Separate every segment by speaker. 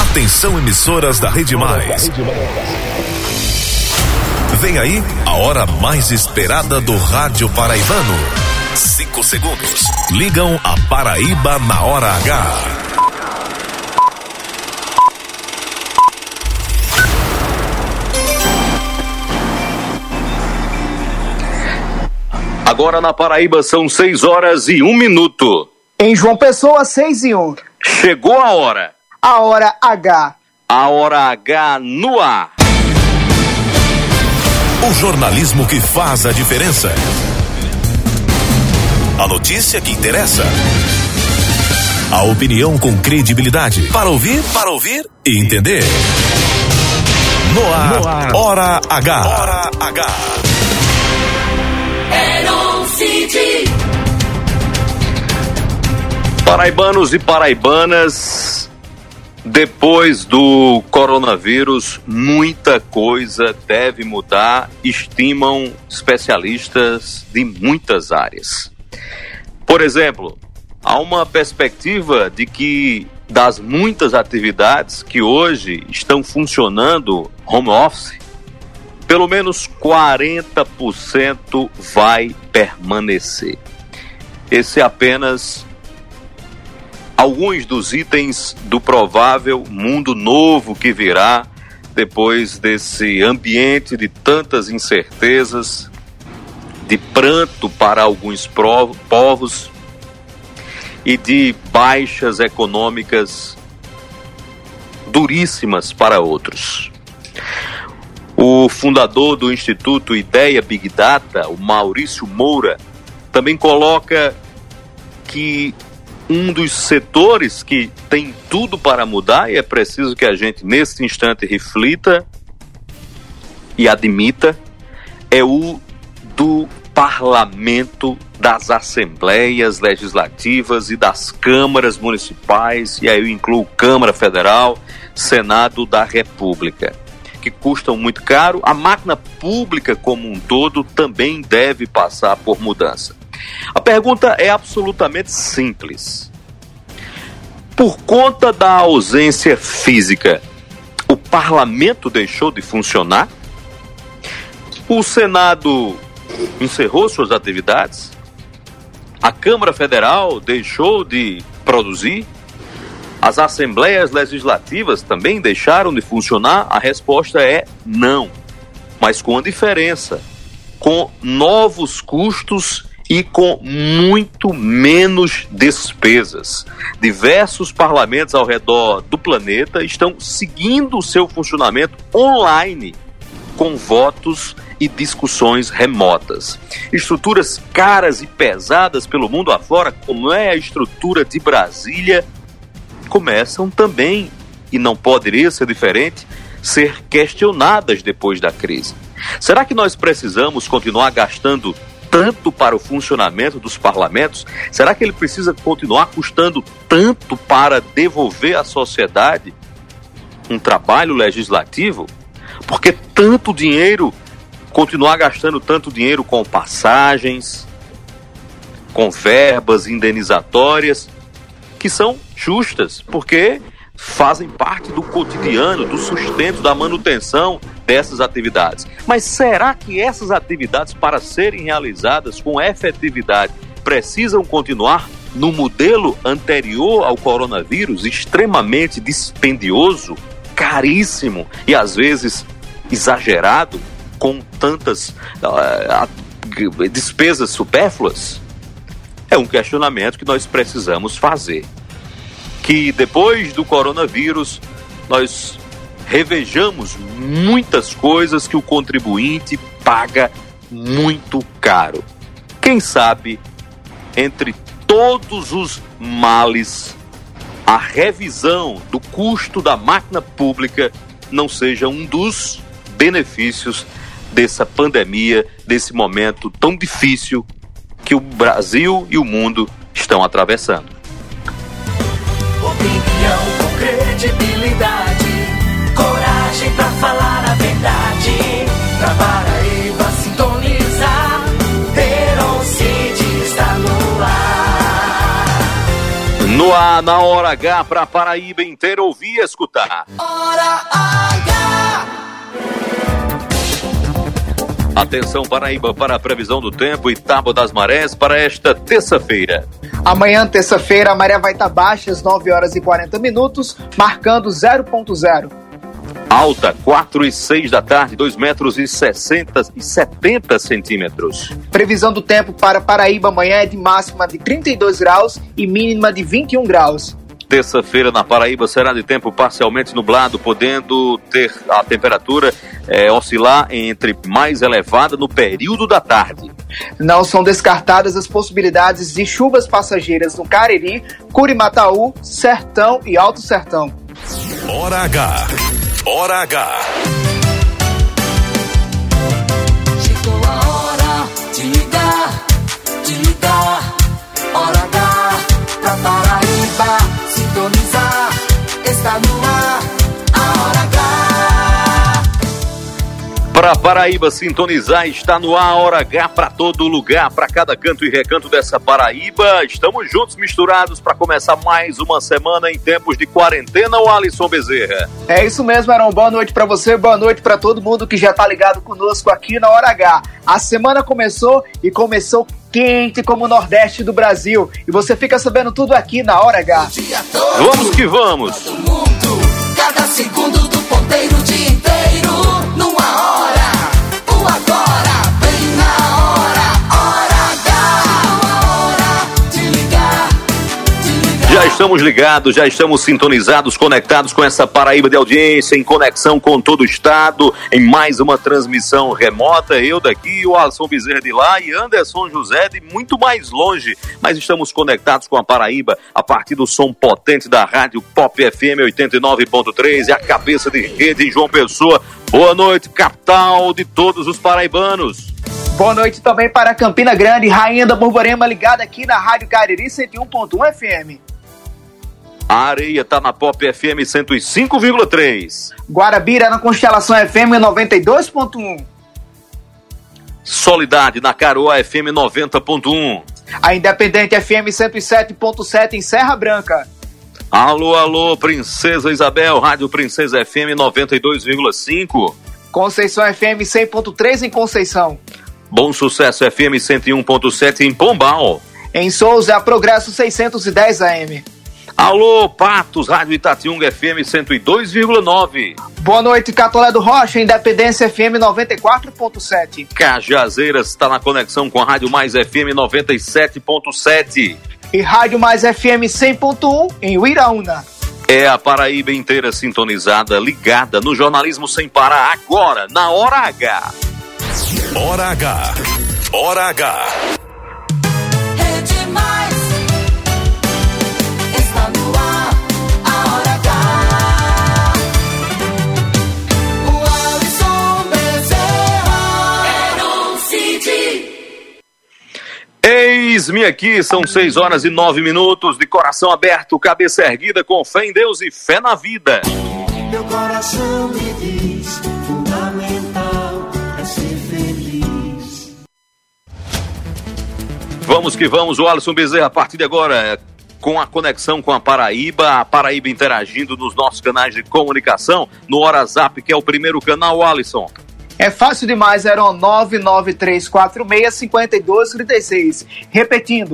Speaker 1: Atenção, emissoras da Rede Mais. Vem aí a hora mais esperada do rádio paraibano. 5 segundos. Ligam a Paraíba na hora H.
Speaker 2: Agora na Paraíba são 6h01.
Speaker 3: Em João Pessoa, 6h01.
Speaker 2: Chegou a hora.
Speaker 3: A hora H.
Speaker 2: A hora H no ar.
Speaker 1: O jornalismo que faz a diferença. A notícia que interessa. A opinião com credibilidade. Para ouvir e entender. No ar. Hora H. Hora H.
Speaker 2: Paraibanos e paraibanas, depois do coronavírus, muita coisa deve mudar, estimam especialistas de muitas áreas. Por exemplo, há uma perspectiva de que das muitas atividades que hoje estão funcionando home office, pelo menos 40% vai permanecer. Esse é apenas alguns dos itens do provável mundo novo que virá depois desse ambiente de tantas incertezas, de pranto para alguns povos e de baixas econômicas duríssimas para outros. O fundador do Instituto Ideia Big Data, o Maurício Moura, também coloca que um dos setores que tem tudo para mudar, e é preciso que a gente nesse instante reflita e admita, é o do parlamento, das assembleias legislativas e das câmaras municipais, e aí eu incluo Câmara Federal, Senado da República, que custam muito caro. A máquina pública como um todo também deve passar por mudança. A pergunta é absolutamente simples. Por conta da ausência física, o parlamento deixou de funcionar? O Senado encerrou suas atividades? A Câmara Federal deixou de produzir? As assembleias legislativas também deixaram de funcionar? A resposta é não, mas com a diferença, com novos custos e com muito menos despesas. Diversos parlamentos ao redor do planeta estão seguindo o seu funcionamento online, com votos e discussões remotas. Estruturas caras e pesadas pelo mundo afora, como é a estrutura de Brasília, começam também, e não poderia ser diferente, ser questionadas depois da crise. Será que nós precisamos continuar gastando tanto para o funcionamento dos parlamentos? Será que ele precisa continuar custando tanto para devolver à sociedade um trabalho legislativo? Porque tanto dinheiro, continuar gastando tanto dinheiro com passagens, com verbas indenizatórias, que são justas, porque fazem parte do cotidiano, do sustento, da manutenção dessas atividades. Mas será que essas atividades, para serem realizadas com efetividade, precisam continuar no modelo anterior ao coronavírus, extremamente dispendioso, caríssimo e às vezes exagerado, com tantas despesas supérfluas? É um questionamento que nós precisamos fazer. Que depois do coronavírus nós revejamos muitas coisas que o contribuinte paga muito caro. Quem sabe, entre todos os males, a revisão do custo da máquina pública não seja um dos benefícios dessa pandemia, desse momento tão difícil que o Brasil e o mundo estão atravessando.
Speaker 4: Opinião com credibilidade, coragem pra falar a verdade. Pra Paraíba sintonizar, Verão City está no ar.
Speaker 2: No ar ar na Hora H para Paraíba inteira ouvir e escutar.
Speaker 4: Hora H.
Speaker 2: Atenção Paraíba para a previsão do tempo e tábua das marés para esta terça-feira.
Speaker 3: Amanhã, terça-feira, a maré vai estar baixa às 9 horas e 40 minutos, marcando 0,0.
Speaker 2: Alta, 4 e 6 da tarde, 2 metros e 70 centímetros.
Speaker 3: Previsão do tempo para Paraíba amanhã é de máxima de 32 graus e mínima de 21 graus.
Speaker 2: Terça-feira na Paraíba será de tempo parcialmente nublado, podendo ter a temperatura oscilar entre mais elevada no período da tarde.
Speaker 3: Não são descartadas as possibilidades de chuvas passageiras no Cariri, Curimataú, Sertão e Alto Sertão.
Speaker 1: Hora H. Hora H.
Speaker 4: Chegou a hora de ligar, Hora H pra Paraíba sintonizar. Está no ar a Hora H.
Speaker 2: Para Paraíba sintonizar, está no ar a Hora H para todo lugar, para cada canto e recanto dessa Paraíba. Estamos juntos, misturados, para começar mais uma semana em tempos de quarentena, o Alisson Bezerra.
Speaker 3: É isso mesmo, Aaron. Boa noite para você, boa noite para todo mundo que já tá ligado conosco aqui na Hora H. A semana começou e começou quente como o Nordeste do Brasil. E você fica sabendo tudo aqui na Hora H.
Speaker 2: Vamos que vamos!
Speaker 4: Todo mundo, cada segundo do ponteiro, o dia inteiro, numa hora. O agora, bem na hora. Hora H. A hora de ligar.
Speaker 2: Já estamos ligados, já estamos sintonizados, conectados com essa Paraíba de audiência, em conexão com todo o estado, em mais uma transmissão remota. Eu daqui, o Alisson Bezerra de lá e Anderson José de muito mais longe. Mas estamos conectados com a Paraíba a partir do som potente da Rádio Pop FM 89.3 e a cabeça de rede em João Pessoa. Boa noite, capital de todos os paraibanos.
Speaker 3: Boa noite também para Campina Grande, Rainha da Borborema, ligada aqui na Rádio Cariri 101.1 FM.
Speaker 2: A Areia tá na Pop FM 105,3.
Speaker 3: Guarabira na Constelação FM 92.1.
Speaker 2: Soledade na Caroa FM 90.1.
Speaker 3: A Independente FM 107.7 em Serra Branca.
Speaker 2: Alô, alô, Princesa Isabel, Rádio Princesa FM 92,5.
Speaker 3: Conceição FM 100.3 em Conceição.
Speaker 2: Bom Sucesso FM 101.7 em Pombal.
Speaker 3: Em Souza, a Progresso 610 AM.
Speaker 2: Alô, Patos, Rádio Itatiunga FM 102,9.
Speaker 3: Boa noite, Catolé do Rocha, Independência FM 94.7.
Speaker 2: Cajazeiras está na conexão com a Rádio Mais FM 97.7.
Speaker 3: E Rádio Mais FM 100.1 em Uiraúna.
Speaker 2: É a Paraíba inteira sintonizada, ligada no jornalismo sem parar, agora, na Hora H.
Speaker 1: Hora H. Hora H.
Speaker 4: É demais. Está no ar a Hora H. O Alisson Bezerra. Aaron Cid.
Speaker 2: Eis-me aqui, são 6 horas e 9 minutos, de coração aberto, cabeça erguida, com fé em Deus e fé na vida.
Speaker 5: Meu coração me diz, fundamental é ser feliz.
Speaker 2: Vamos que vamos, o Alisson Bezerra, a partir de agora, com a conexão com a Paraíba interagindo nos nossos canais de comunicação, no Hora Zap, que é o primeiro canal, Alisson.
Speaker 3: É fácil demais, eram 99346-5236. Repetindo,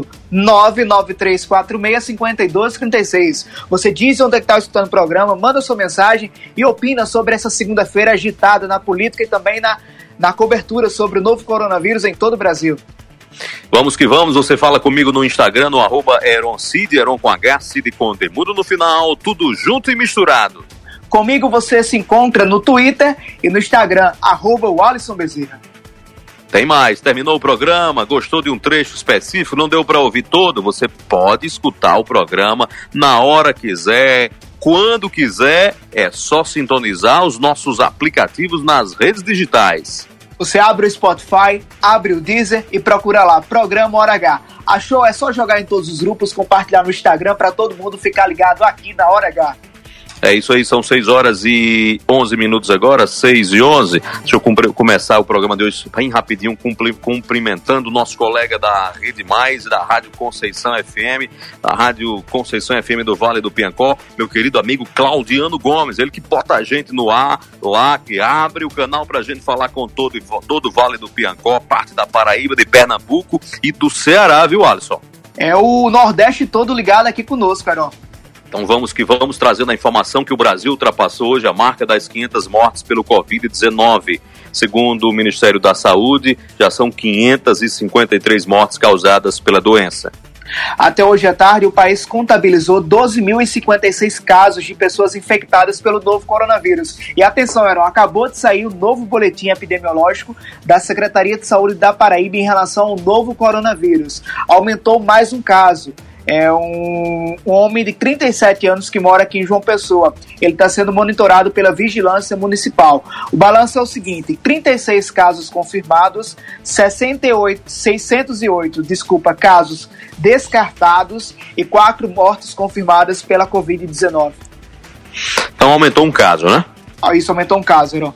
Speaker 3: 99346-5236. Você diz onde é que está escutando o programa, manda sua mensagem e opina sobre essa segunda-feira agitada na política e também na cobertura sobre o novo coronavírus em todo o Brasil.
Speaker 2: Vamos que vamos, você fala comigo no Instagram, no @EronCid, Aaron com H, Cid com temudo no final, tudo junto e misturado.
Speaker 3: Comigo você se encontra no Twitter e no Instagram, @Alisson_Bezerra.
Speaker 2: Tem mais, terminou o programa, gostou de um trecho específico, não deu para ouvir todo, você pode escutar o programa na hora quiser, quando quiser, é só sintonizar os nossos aplicativos nas redes digitais.
Speaker 3: Você abre o Spotify, abre o Deezer e procura lá, Programa Hora H. Achou? É só jogar em todos os grupos, compartilhar no Instagram para todo mundo ficar ligado aqui na Hora H.
Speaker 2: É isso aí, são 6h11 agora, 6h11. Deixa eu começar o programa de hoje bem rapidinho, cumprimentando o nosso colega da Rede Mais, da Rádio Conceição FM, da Rádio Conceição FM do Vale do Piancó, meu querido amigo Claudiano Gomes, ele que bota a gente no ar lá, que abre o canal pra gente falar com todo o Vale do Piancó, parte da Paraíba, de Pernambuco e do Ceará, viu, Alisson?
Speaker 3: É o Nordeste todo ligado aqui conosco, Carol.
Speaker 2: Então vamos trazendo a informação que o Brasil ultrapassou hoje a marca das 500 mortes pelo Covid-19. Segundo o Ministério da Saúde, já são 553 mortes causadas pela doença.
Speaker 3: Até hoje à tarde, o país contabilizou 12.056 casos de pessoas infectadas pelo novo coronavírus. E atenção, Heron, acabou de sair o novo boletim epidemiológico da Secretaria de Saúde da Paraíba em relação ao novo coronavírus. Aumentou mais um caso. É um homem de 37 anos que mora aqui em João Pessoa. Ele está sendo monitorado pela Vigilância Municipal. O balanço é o seguinte: 36 casos confirmados, 608 casos descartados e 4 mortes confirmadas pela Covid-19.
Speaker 2: Então aumentou um caso, né?
Speaker 3: Isso aumentou um caso, Heron.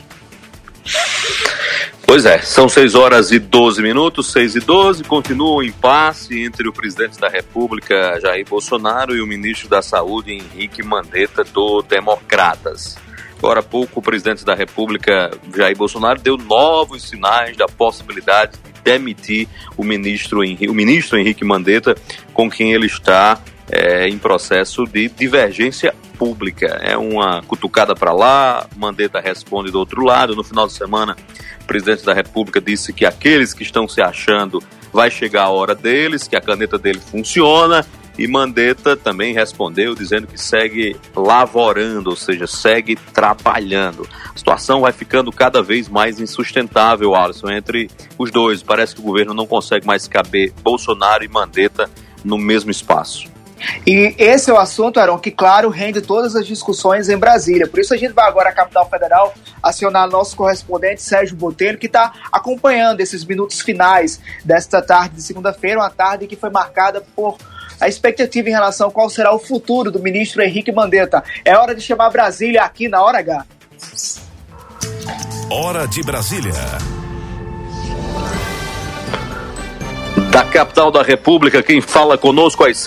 Speaker 2: Pois é, são 6h12, 6h12, continua o impasse entre o presidente da República, Jair Bolsonaro, e o ministro da Saúde, Henrique Mandetta, do Democratas. Agora há pouco, o presidente da República, Jair Bolsonaro, deu novos sinais da possibilidade de demitir o ministro Henrique Mandetta, com quem ele está em processo de divergência pública. É uma cutucada para lá, Mandetta responde do outro lado. No final de semana, o presidente da República disse que aqueles que estão se achando, vai chegar a hora deles, que a caneta dele funciona, e Mandetta também respondeu dizendo que segue lavorando, ou seja, segue trabalhando. A situação vai ficando cada vez mais insustentável, Alisson, entre os dois. Parece que o governo não consegue mais caber Bolsonaro e Mandetta no mesmo espaço.
Speaker 3: E esse é o assunto, Heron, que, claro, rende todas as discussões em Brasília. Por isso a gente vai agora à capital federal acionar nosso correspondente Sérgio Botelho, que está acompanhando esses minutos finais desta tarde de segunda-feira, uma tarde que foi marcada por a expectativa em relação a qual será o futuro do ministro Henrique Mandetta. É hora de chamar Brasília aqui na Hora H.
Speaker 1: Hora de Brasília.
Speaker 2: Da capital da República, quem fala conosco às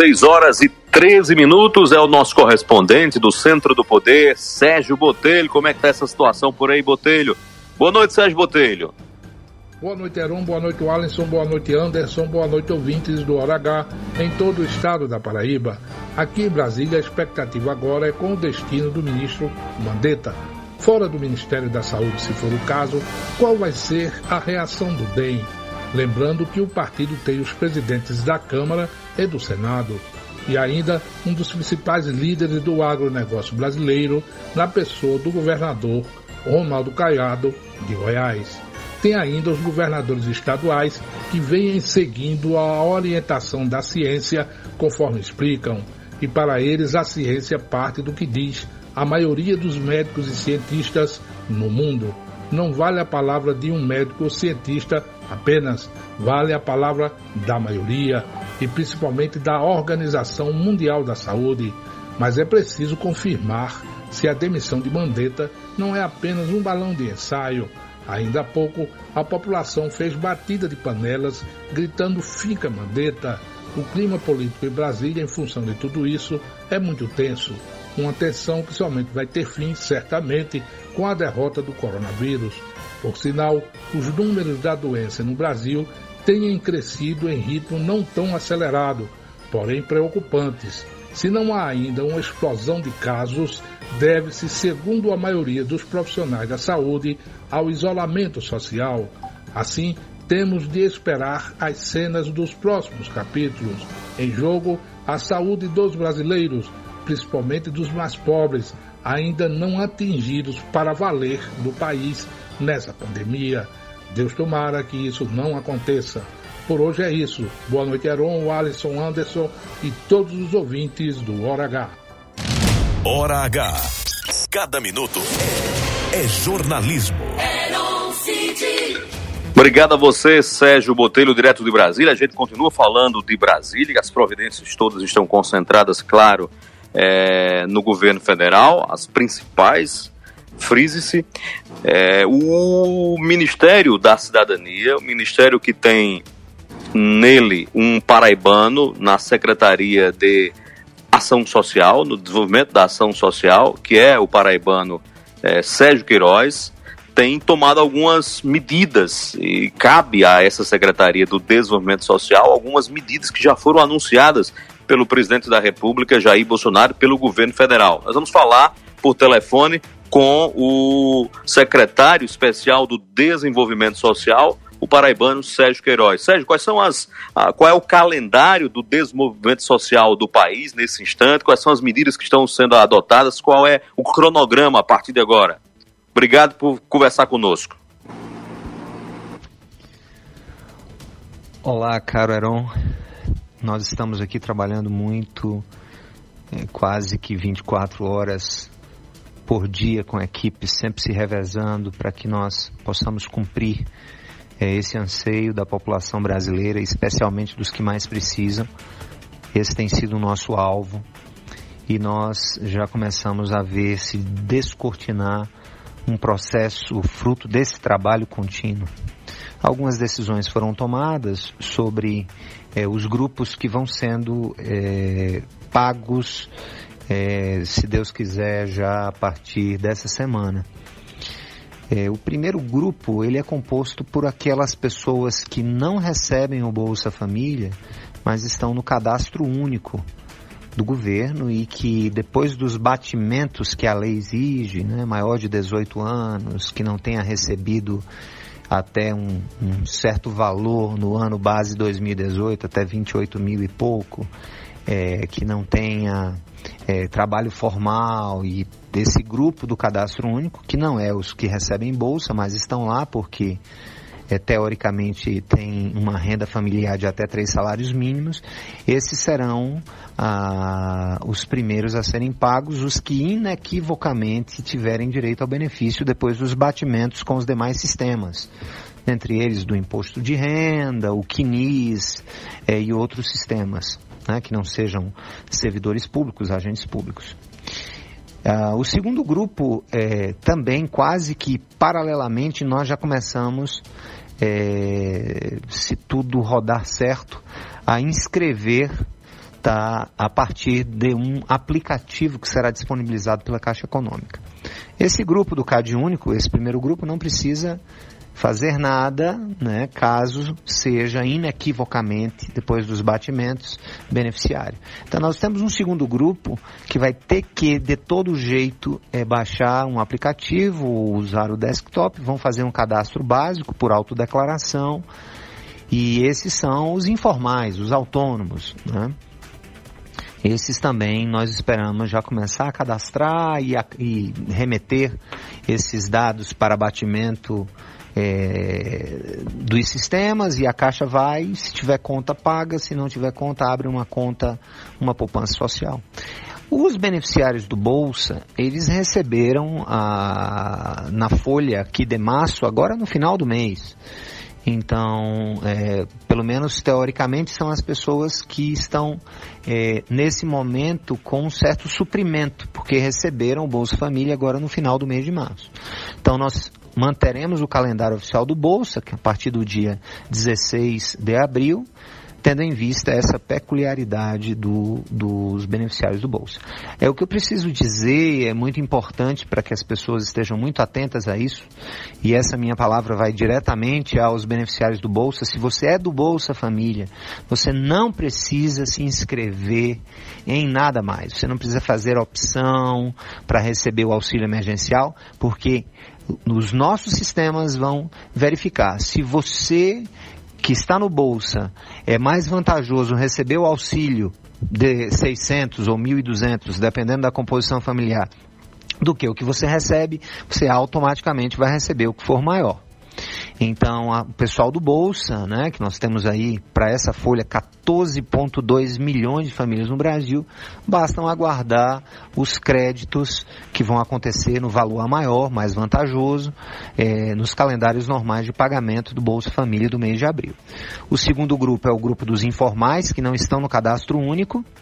Speaker 2: 6h13 é o nosso correspondente do Centro do Poder, Sérgio Botelho. Como é que está essa situação por aí, Botelho? Boa noite, Sérgio Botelho.
Speaker 6: Boa noite, Heron. Boa noite, Alisson. Boa noite, Anderson. Boa noite, ouvintes do Hora H em todo o estado da Paraíba. Aqui em Brasília, a expectativa agora é com o destino do ministro Mandetta. Fora do Ministério da Saúde, se for o caso, qual vai ser a reação do DEM? Lembrando que o partido tem os presidentes da Câmara e do Senado, e ainda um dos principais líderes do agronegócio brasileiro, na pessoa do governador Ronaldo Caiado, de Goiás. Tem ainda os governadores estaduais que vêm seguindo a orientação da ciência, conforme explicam, e para eles a ciência parte do que diz a maioria dos médicos e cientistas no mundo. Não vale a palavra de um médico ou cientista apenas, vale a palavra da maioria e principalmente da Organização Mundial da Saúde. Mas é preciso confirmar se a demissão de Mandetta não é apenas um balão de ensaio. Ainda há pouco, a população fez batida de panelas, gritando "Fica Mandetta". O clima político em Brasília, em função de tudo isso, é muito tenso. Uma tensão que somente vai ter fim, certamente, com a derrota do coronavírus. Por sinal, os números da doença no Brasil têm crescido em ritmo não tão acelerado, porém preocupantes. Se não há ainda uma explosão de casos, deve-se, segundo a maioria dos profissionais da saúde, ao isolamento social. Assim, temos de esperar as cenas dos próximos capítulos. Em jogo, a saúde dos brasileiros, principalmente dos mais pobres, ainda não atingidos para valer do país nessa pandemia. Deus tomara que isso não aconteça. Por hoje é isso. Boa noite, Heron, Alisson, Anderson e todos os ouvintes do Hora H.
Speaker 1: Hora H. Cada minuto é jornalismo.
Speaker 2: Obrigado a você, Sérgio Botelho, direto de Brasília. A gente continua falando de Brasília, as providências todas estão concentradas, claro, no governo federal, as principais, frise-se, o Ministério da Cidadania, o ministério que tem nele um paraibano na Secretaria de Ação Social, no desenvolvimento da ação social, que é o paraibano Sérgio Queiroz, tem tomado algumas medidas, e cabe a essa Secretaria do Desenvolvimento Social algumas medidas que já foram anunciadas pelo presidente da República, Jair Bolsonaro, pelo governo federal. Nós vamos falar por telefone com o secretário especial do Desenvolvimento Social, o paraibano Sérgio Queiroz. Sérgio, qual é o calendário do desenvolvimento social do país nesse instante? Quais são as medidas que estão sendo adotadas? Qual é o cronograma a partir de agora? Obrigado por conversar conosco.
Speaker 7: Olá, caro Heron. Nós estamos aqui trabalhando muito, quase que 24 horas por dia com a equipe, sempre se revezando para que nós possamos cumprir esse anseio da população brasileira, especialmente dos que mais precisam. Esse tem sido o nosso alvo e nós já começamos a ver se descortinar um processo fruto desse trabalho contínuo. Algumas decisões foram tomadas sobre os grupos que vão sendo pagos, se Deus quiser, já a partir dessa semana. O primeiro grupo, ele é composto por aquelas pessoas que não recebem o Bolsa Família, mas estão no cadastro único do governo e que depois dos batimentos que a lei exige, maior de 18 anos, que não tenha recebido até um certo valor no ano base 2018, até 28 mil e pouco, que não tenha trabalho formal, e desse grupo do cadastro único, que não é os que recebem bolsa, mas estão lá porque teoricamente tem uma renda familiar de até 3 salários mínimos, esses serão os primeiros a serem pagos, os que inequivocamente tiverem direito ao benefício depois dos batimentos com os demais sistemas, entre eles do imposto de renda, o CNIS e outros sistemas, que não sejam servidores públicos, agentes públicos. O segundo grupo, também quase que paralelamente, nós já começamos, se tudo rodar certo, a inscrever a partir de um aplicativo que será disponibilizado pela Caixa Econômica. Esse grupo do CAD Único, esse primeiro grupo, não precisa fazer nada, caso seja inequivocamente, depois dos batimentos, beneficiário. Então nós temos um segundo grupo que vai ter que, de todo jeito, baixar um aplicativo, usar o desktop, vão fazer um cadastro básico por autodeclaração, e esses são os informais, os autônomos, Esses também nós esperamos já começar a cadastrar e remeter esses dados para abatimento dos sistemas, e a Caixa vai, se tiver conta paga, se não tiver conta, abre uma conta, uma poupança social. Os beneficiários do Bolsa, eles receberam na folha aqui de março, agora no final do mês. Então, pelo menos teoricamente, são as pessoas que estão nesse momento com um certo suprimento, porque receberam o Bolsa Família agora no final do mês de março. Então nós manteremos o calendário oficial do Bolsa, que a partir do dia 16 de abril, tendo em vista essa peculiaridade dos beneficiários do Bolsa. O que eu preciso dizer, é muito importante para que as pessoas estejam muito atentas a isso, e essa minha palavra vai diretamente aos beneficiários do Bolsa. Se você é do Bolsa Família, você não precisa se inscrever em nada mais, você não precisa fazer opção para receber o auxílio emergencial, porque os nossos sistemas vão verificar se você que está no Bolsa é mais vantajoso receber o auxílio de 600 ou 1.200, dependendo da composição familiar, do que o que você recebe, você automaticamente vai receber o que for maior. Então, o pessoal do Bolsa, que nós temos aí para essa folha 14,2 milhões de famílias no Brasil, bastam aguardar os créditos que vão acontecer no valor maior, mais vantajoso, nos calendários normais de pagamento do Bolsa Família do mês de abril. O segundo grupo é o grupo dos informais, que não estão no cadastro único,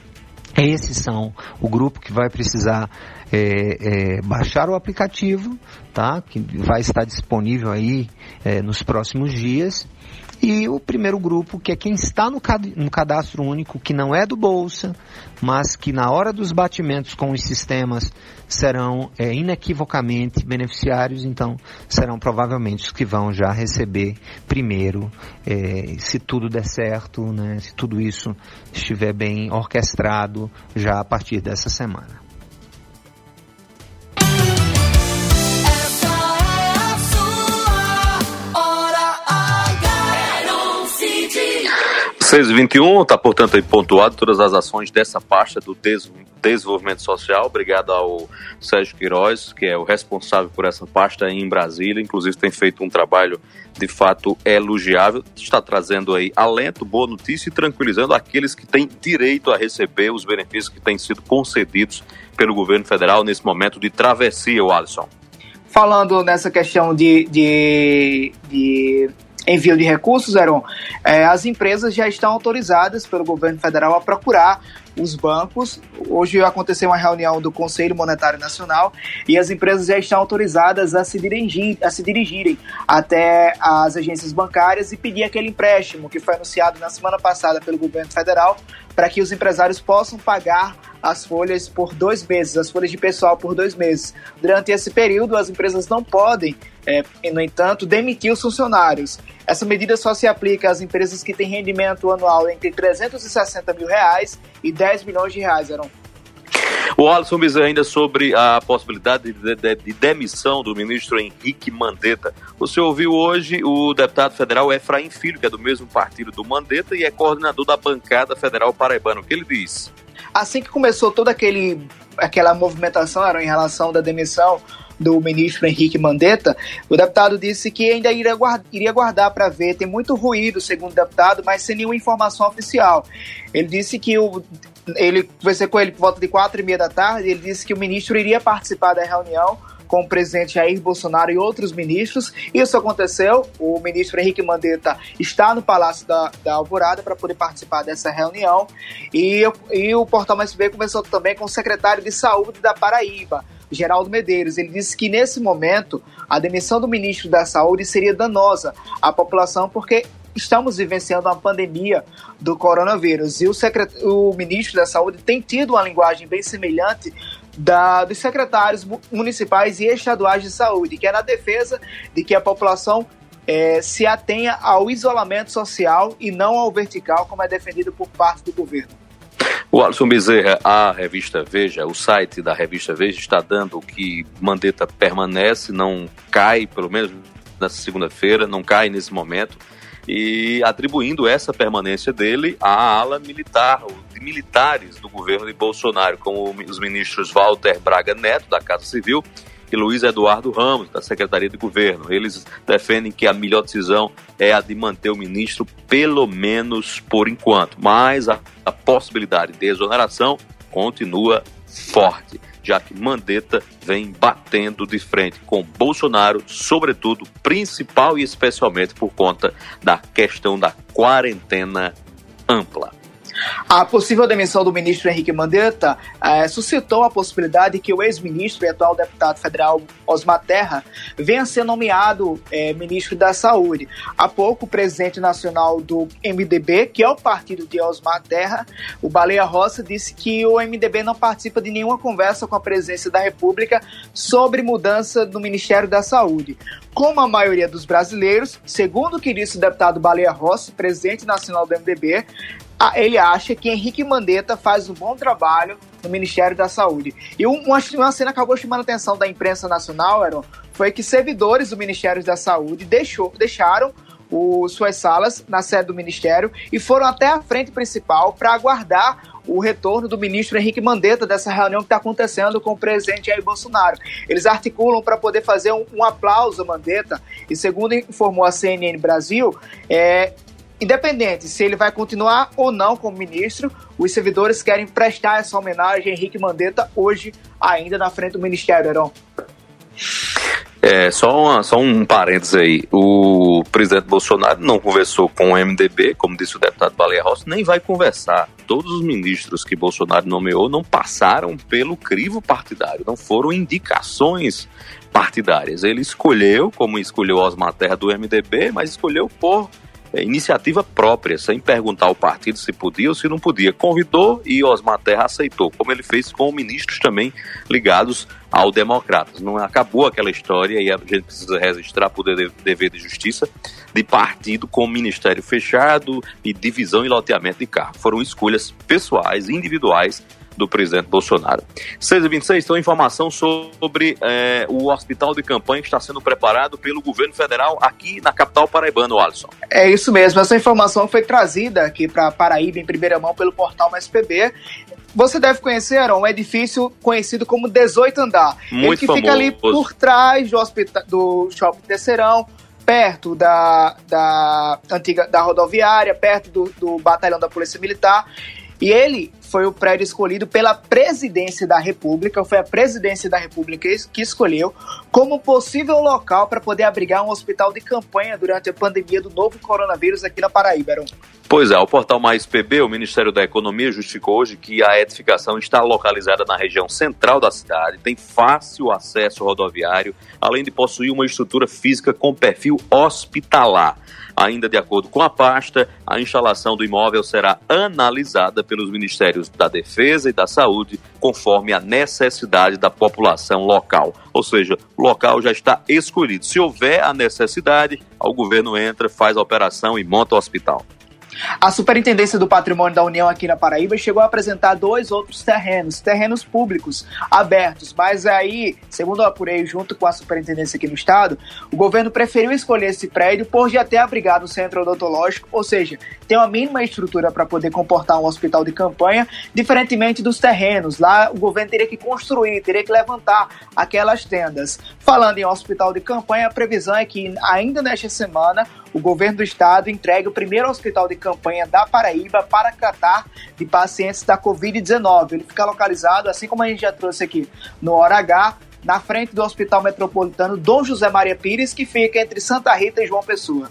Speaker 7: Esses são o grupo que vai precisar baixar o aplicativo, tá? Que vai estar disponível aí nos próximos dias. E o primeiro grupo, que é quem está no cadastro único, que não é do Bolsa, mas que na hora dos batimentos com os sistemas serão inequivocamente beneficiários, então serão provavelmente os que vão já receber primeiro, se tudo der certo, né, se tudo isso estiver bem orquestrado já a partir dessa semana.
Speaker 2: 6h21, está, portanto, aí pontuado todas as ações dessa pasta do desenvolvimento social. Obrigado ao Sérgio Queiroz, que é o responsável por essa pasta em Brasília. Inclusive tem feito um trabalho de fato elogiável. Está trazendo aí alento, boa notícia e tranquilizando aqueles que têm direito a receber os benefícios que têm sido concedidos pelo governo federal nesse momento de travessia, Alisson.
Speaker 3: Falando nessa questão de envio de recursos, Heron, as empresas já estão autorizadas pelo governo federal a procurar os bancos. Hoje aconteceu uma reunião do Conselho Monetário Nacional e as empresas já estão autorizadas a se dirigirem até as agências bancárias e pedir aquele empréstimo que foi anunciado na semana passada pelo governo federal, para que os empresários possam pagar as folhas por 2 meses, as folhas de pessoal por 2 meses. Durante esse período, as empresas não podem, no entanto, demitir os funcionários. Essa medida só se aplica às empresas que têm rendimento anual entre R$360 mil e R$10 milhões, Heron.
Speaker 2: O Alisson Bezerra, ainda sobre a possibilidade de demissão do ministro Henrique Mandetta. Você ouviu hoje o deputado federal Efraim Filho, que é do mesmo partido do Mandetta e é coordenador da bancada federal paraibana. O que ele diz?
Speaker 3: Assim que começou toda aquela movimentação em relação da demissão do ministro Henrique Mandetta, o deputado disse que ainda iria guardar para ver. Tem muito ruído, segundo o deputado, mas sem nenhuma informação oficial. Ele disse que ele conversou com ele por volta de 4h30 da tarde, ele disse que o ministro iria participar da reunião com o presidente Jair Bolsonaro e outros ministros. Isso aconteceu, o ministro Henrique Mandetta está no Palácio da Alvorada para poder participar dessa reunião, e o Portal Mais TV conversou também com o secretário de Saúde da Paraíba, Geraldo Medeiros. Ele disse que nesse momento a demissão do ministro da Saúde seria danosa à população porque estamos vivenciando uma pandemia do coronavírus e o ministro da Saúde tem tido uma linguagem bem semelhante dos secretários municipais e estaduais de saúde, que é na defesa de que a população se atenha ao isolamento social e não ao vertical, como é defendido por parte do governo.
Speaker 2: O Alisson Bezerra, a revista Veja, o site da revista Veja está dando que Mandetta permanece, não cai, pelo menos nessa segunda-feira, não cai nesse momento, e atribuindo essa permanência dele à ala militar, de militares do governo de Bolsonaro, como os ministros Walter Braga Neto, da Casa Civil, e Luiz Eduardo Ramos, da Secretaria de Governo. Eles defendem que a melhor decisão é a de manter o ministro, pelo menos por enquanto, mas a possibilidade de exoneração continua forte, já que Mandetta vem batendo de frente com Bolsonaro, sobretudo, principal e especialmente por conta da questão da quarentena ampla.
Speaker 3: A possível demissão do ministro Henrique Mandetta suscitou a possibilidade de que o ex-ministro e atual deputado federal Osmar Terra venha a ser nomeado ministro da Saúde. Há pouco, o presidente nacional do MDB, que é o partido de Osmar Terra, o Baleia Rossi, disse que o MDB não participa de nenhuma conversa com a presidência da República sobre mudança no Ministério da Saúde. Como a maioria dos brasileiros, segundo o que disse o deputado Baleia Rossi, presidente nacional do MDB, ele acha que Henrique Mandetta faz um bom trabalho no Ministério da Saúde. E uma cena que acabou chamando a atenção da imprensa nacional, Heron, foi que servidores do Ministério da Saúde deixaram suas salas na sede do Ministério e foram até a frente principal para aguardar o retorno do ministro Henrique Mandetta dessa reunião que está acontecendo com o presidente Jair Bolsonaro. Eles articulam para poder fazer um aplauso a Mandetta e, segundo informou a CNN Brasil, independente se ele vai continuar ou não como ministro, os servidores querem prestar essa homenagem a Henrique Mandetta hoje, ainda na frente do Ministério, Heron.
Speaker 2: Só um parênteses aí. O presidente Bolsonaro não conversou com o MDB, como disse o deputado Baleia Rossi, nem vai conversar. Todos os ministros que Bolsonaro nomeou não passaram pelo crivo partidário, não foram indicações partidárias. Ele escolheu, como escolheu Osmar Terra do MDB, mas escolheu por iniciativa própria, sem perguntar ao partido se podia ou se não podia. Convidou e Osmar Terra aceitou, como ele fez com ministros também ligados ao Democratas. Não acabou aquela história, e a gente precisa registrar por dever de justiça, de partido com ministério fechado e divisão e loteamento de cargo. Foram escolhas pessoais, individuais, do presidente Bolsonaro. 6h26, então, informação sobre o hospital de campanha que está sendo preparado pelo governo federal aqui na capital paraibana, Alisson.
Speaker 3: É isso mesmo, essa informação foi trazida aqui para Paraíba em primeira mão pelo portal MSPB. Você deve conhecer, Aaron, um edifício conhecido como 18 Andar.
Speaker 2: Muito
Speaker 3: ele que
Speaker 2: famoso.
Speaker 3: Fica ali por trás do Shopping Terceirão, perto da rodoviária, perto do batalhão da Polícia Militar. E ele foi o prédio escolhido pela Presidência da República, foi a Presidência da República que escolheu como possível local para poder abrigar um hospital de campanha durante a pandemia do novo coronavírus aqui na Paraíba, Aaron.
Speaker 2: Pois é, o portal Mais PB, o Ministério da Economia, justificou hoje que a edificação está localizada na região central da cidade, tem fácil acesso rodoviário, além de possuir uma estrutura física com perfil hospitalar. Ainda de acordo com a pasta, a instalação do imóvel será analisada pelos Ministérios da Defesa e da Saúde, conforme a necessidade da população local. Ou seja, o local já está escolhido. Se houver a necessidade, o governo entra, faz a operação e monta o hospital.
Speaker 3: A Superintendência do Patrimônio da União aqui na Paraíba chegou a apresentar 2 outros terrenos públicos abertos, mas aí, segundo eu apurei junto com a Superintendência aqui no estado, o governo preferiu escolher esse prédio por já ter abrigado o centro odontológico, ou seja, tem uma mínima estrutura para poder comportar um hospital de campanha, diferentemente dos terrenos. Lá o governo teria que construir, teria que levantar aquelas tendas. Falando em hospital de campanha, a previsão é que ainda nesta semana o governo do estado entregue o primeiro hospital de campanha da Paraíba para tratar de pacientes da Covid-19. Ele fica localizado, assim como a gente já trouxe aqui no Hora H, na frente do Hospital Metropolitano Dom José Maria Pires, que fica entre Santa Rita e João Pessoa.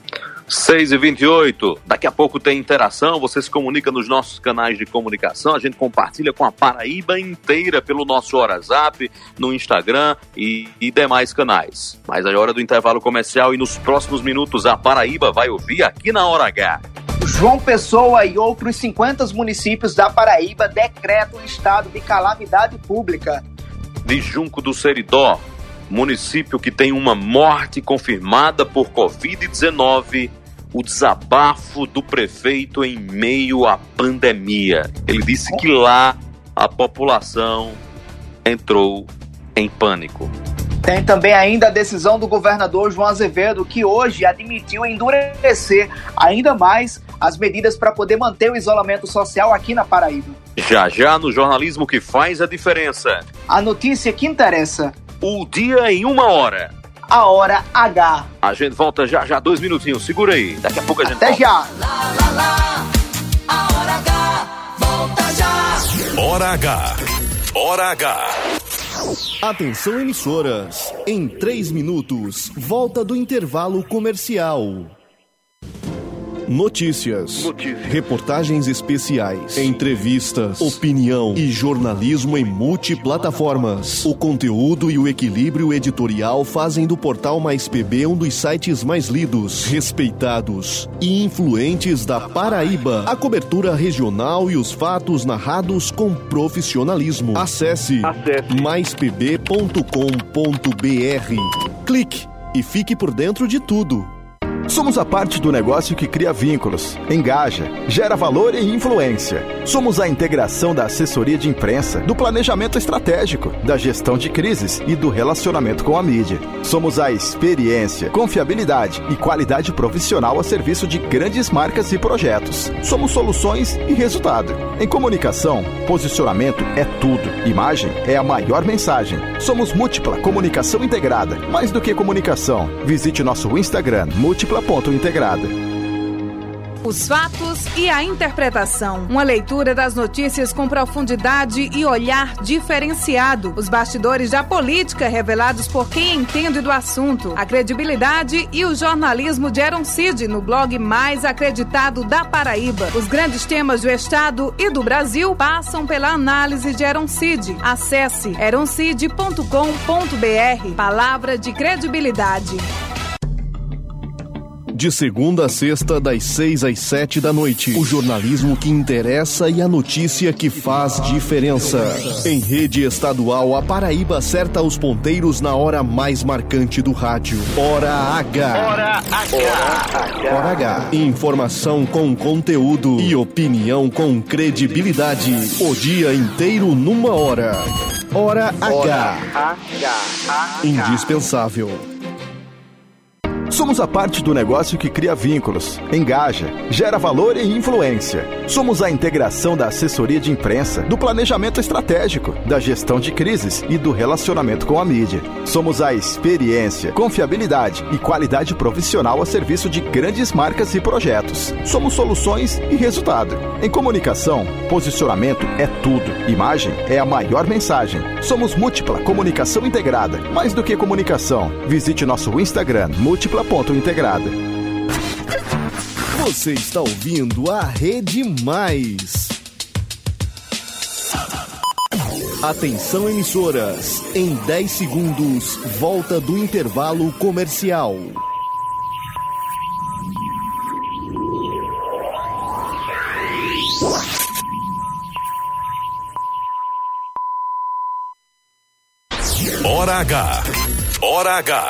Speaker 2: 6h28, daqui a pouco tem interação, você se comunica nos nossos canais de comunicação, a gente compartilha com a Paraíba inteira pelo nosso WhatsApp, no Instagram e demais canais. Mas é hora do intervalo comercial e nos próximos minutos a Paraíba vai ouvir aqui na Hora H.
Speaker 3: João Pessoa e outros 50 municípios da Paraíba decretam estado de calamidade pública.
Speaker 2: De Junco do Seridó, município que tem uma morte confirmada por Covid-19, o desabafo do prefeito em meio à pandemia. Ele disse que lá a população entrou em pânico.
Speaker 3: Tem também ainda a decisão do governador João Azevedo, que hoje admitiu endurecer ainda mais as medidas para poder manter o isolamento social aqui na Paraíba.
Speaker 2: Já no jornalismo que faz a diferença.
Speaker 3: A notícia que interessa.
Speaker 2: O dia em 1 hora.
Speaker 3: A Hora H.
Speaker 2: A gente volta já, 2 minutinhos. Segura aí. Daqui a pouco a gente
Speaker 3: Até
Speaker 2: volta.
Speaker 3: já.
Speaker 4: A Hora H, volta já.
Speaker 1: Hora H. Hora H.
Speaker 8: Atenção, emissoras. Em 3 minutos, volta do intervalo comercial. Notícias, reportagens especiais, entrevistas, opinião e jornalismo em multiplataformas. O conteúdo e o equilíbrio editorial fazem do portal Mais PB um dos sites mais lidos, respeitados e influentes da Paraíba. A cobertura regional e os fatos narrados com profissionalismo. Acesse maispb.com.br. Clique e fique por dentro de tudo.
Speaker 9: Somos a parte do negócio que cria vínculos, engaja, gera valor e influência. Somos a integração da assessoria de imprensa, do planejamento estratégico, da gestão de crises e do relacionamento com a mídia. Somos a experiência, confiabilidade e qualidade profissional a serviço de grandes marcas e projetos. Somos soluções e resultado. Em comunicação, posicionamento é tudo. Imagem é a maior mensagem. Somos Múltipla Comunicação Integrada. Mais do que comunicação, visite nosso Instagram, múltipla.integrada.
Speaker 10: Os fatos e a interpretação. Uma leitura das notícias com profundidade e olhar diferenciado. Os bastidores da política revelados por quem entende do assunto. A credibilidade e o jornalismo de Eron Cid no blog mais acreditado da Paraíba. Os grandes temas do Estado e do Brasil passam pela análise de Eron Cid. Acesse eroncid.com.br. Palavra de credibilidade.
Speaker 8: De segunda a sexta, das 6 às 7 da noite. O jornalismo que interessa e a notícia que faz diferença. Em rede estadual, a Paraíba acerta os ponteiros na hora mais marcante do rádio. Hora H. Hora H. Hora H. Informação com conteúdo e opinião com credibilidade. O dia inteiro numa hora. Hora H. Indispensável.
Speaker 9: Somos a parte do negócio que cria vínculos, engaja, gera valor e influência. Somos a integração da assessoria de imprensa, do planejamento estratégico, da gestão de crises e do relacionamento com a mídia. Somos a experiência, confiabilidade e qualidade profissional a serviço de grandes marcas e projetos. Somos soluções e resultado. Em comunicação, posicionamento é tudo. Imagem é a maior mensagem. Somos Múltipla Comunicação Integrada. Mais do que comunicação, visite nosso Instagram, múltipla.integrada.
Speaker 8: Você está ouvindo a Rede Mais. Atenção, emissoras. Em 10 segundos, volta do intervalo comercial.
Speaker 1: Hora H. Hora H.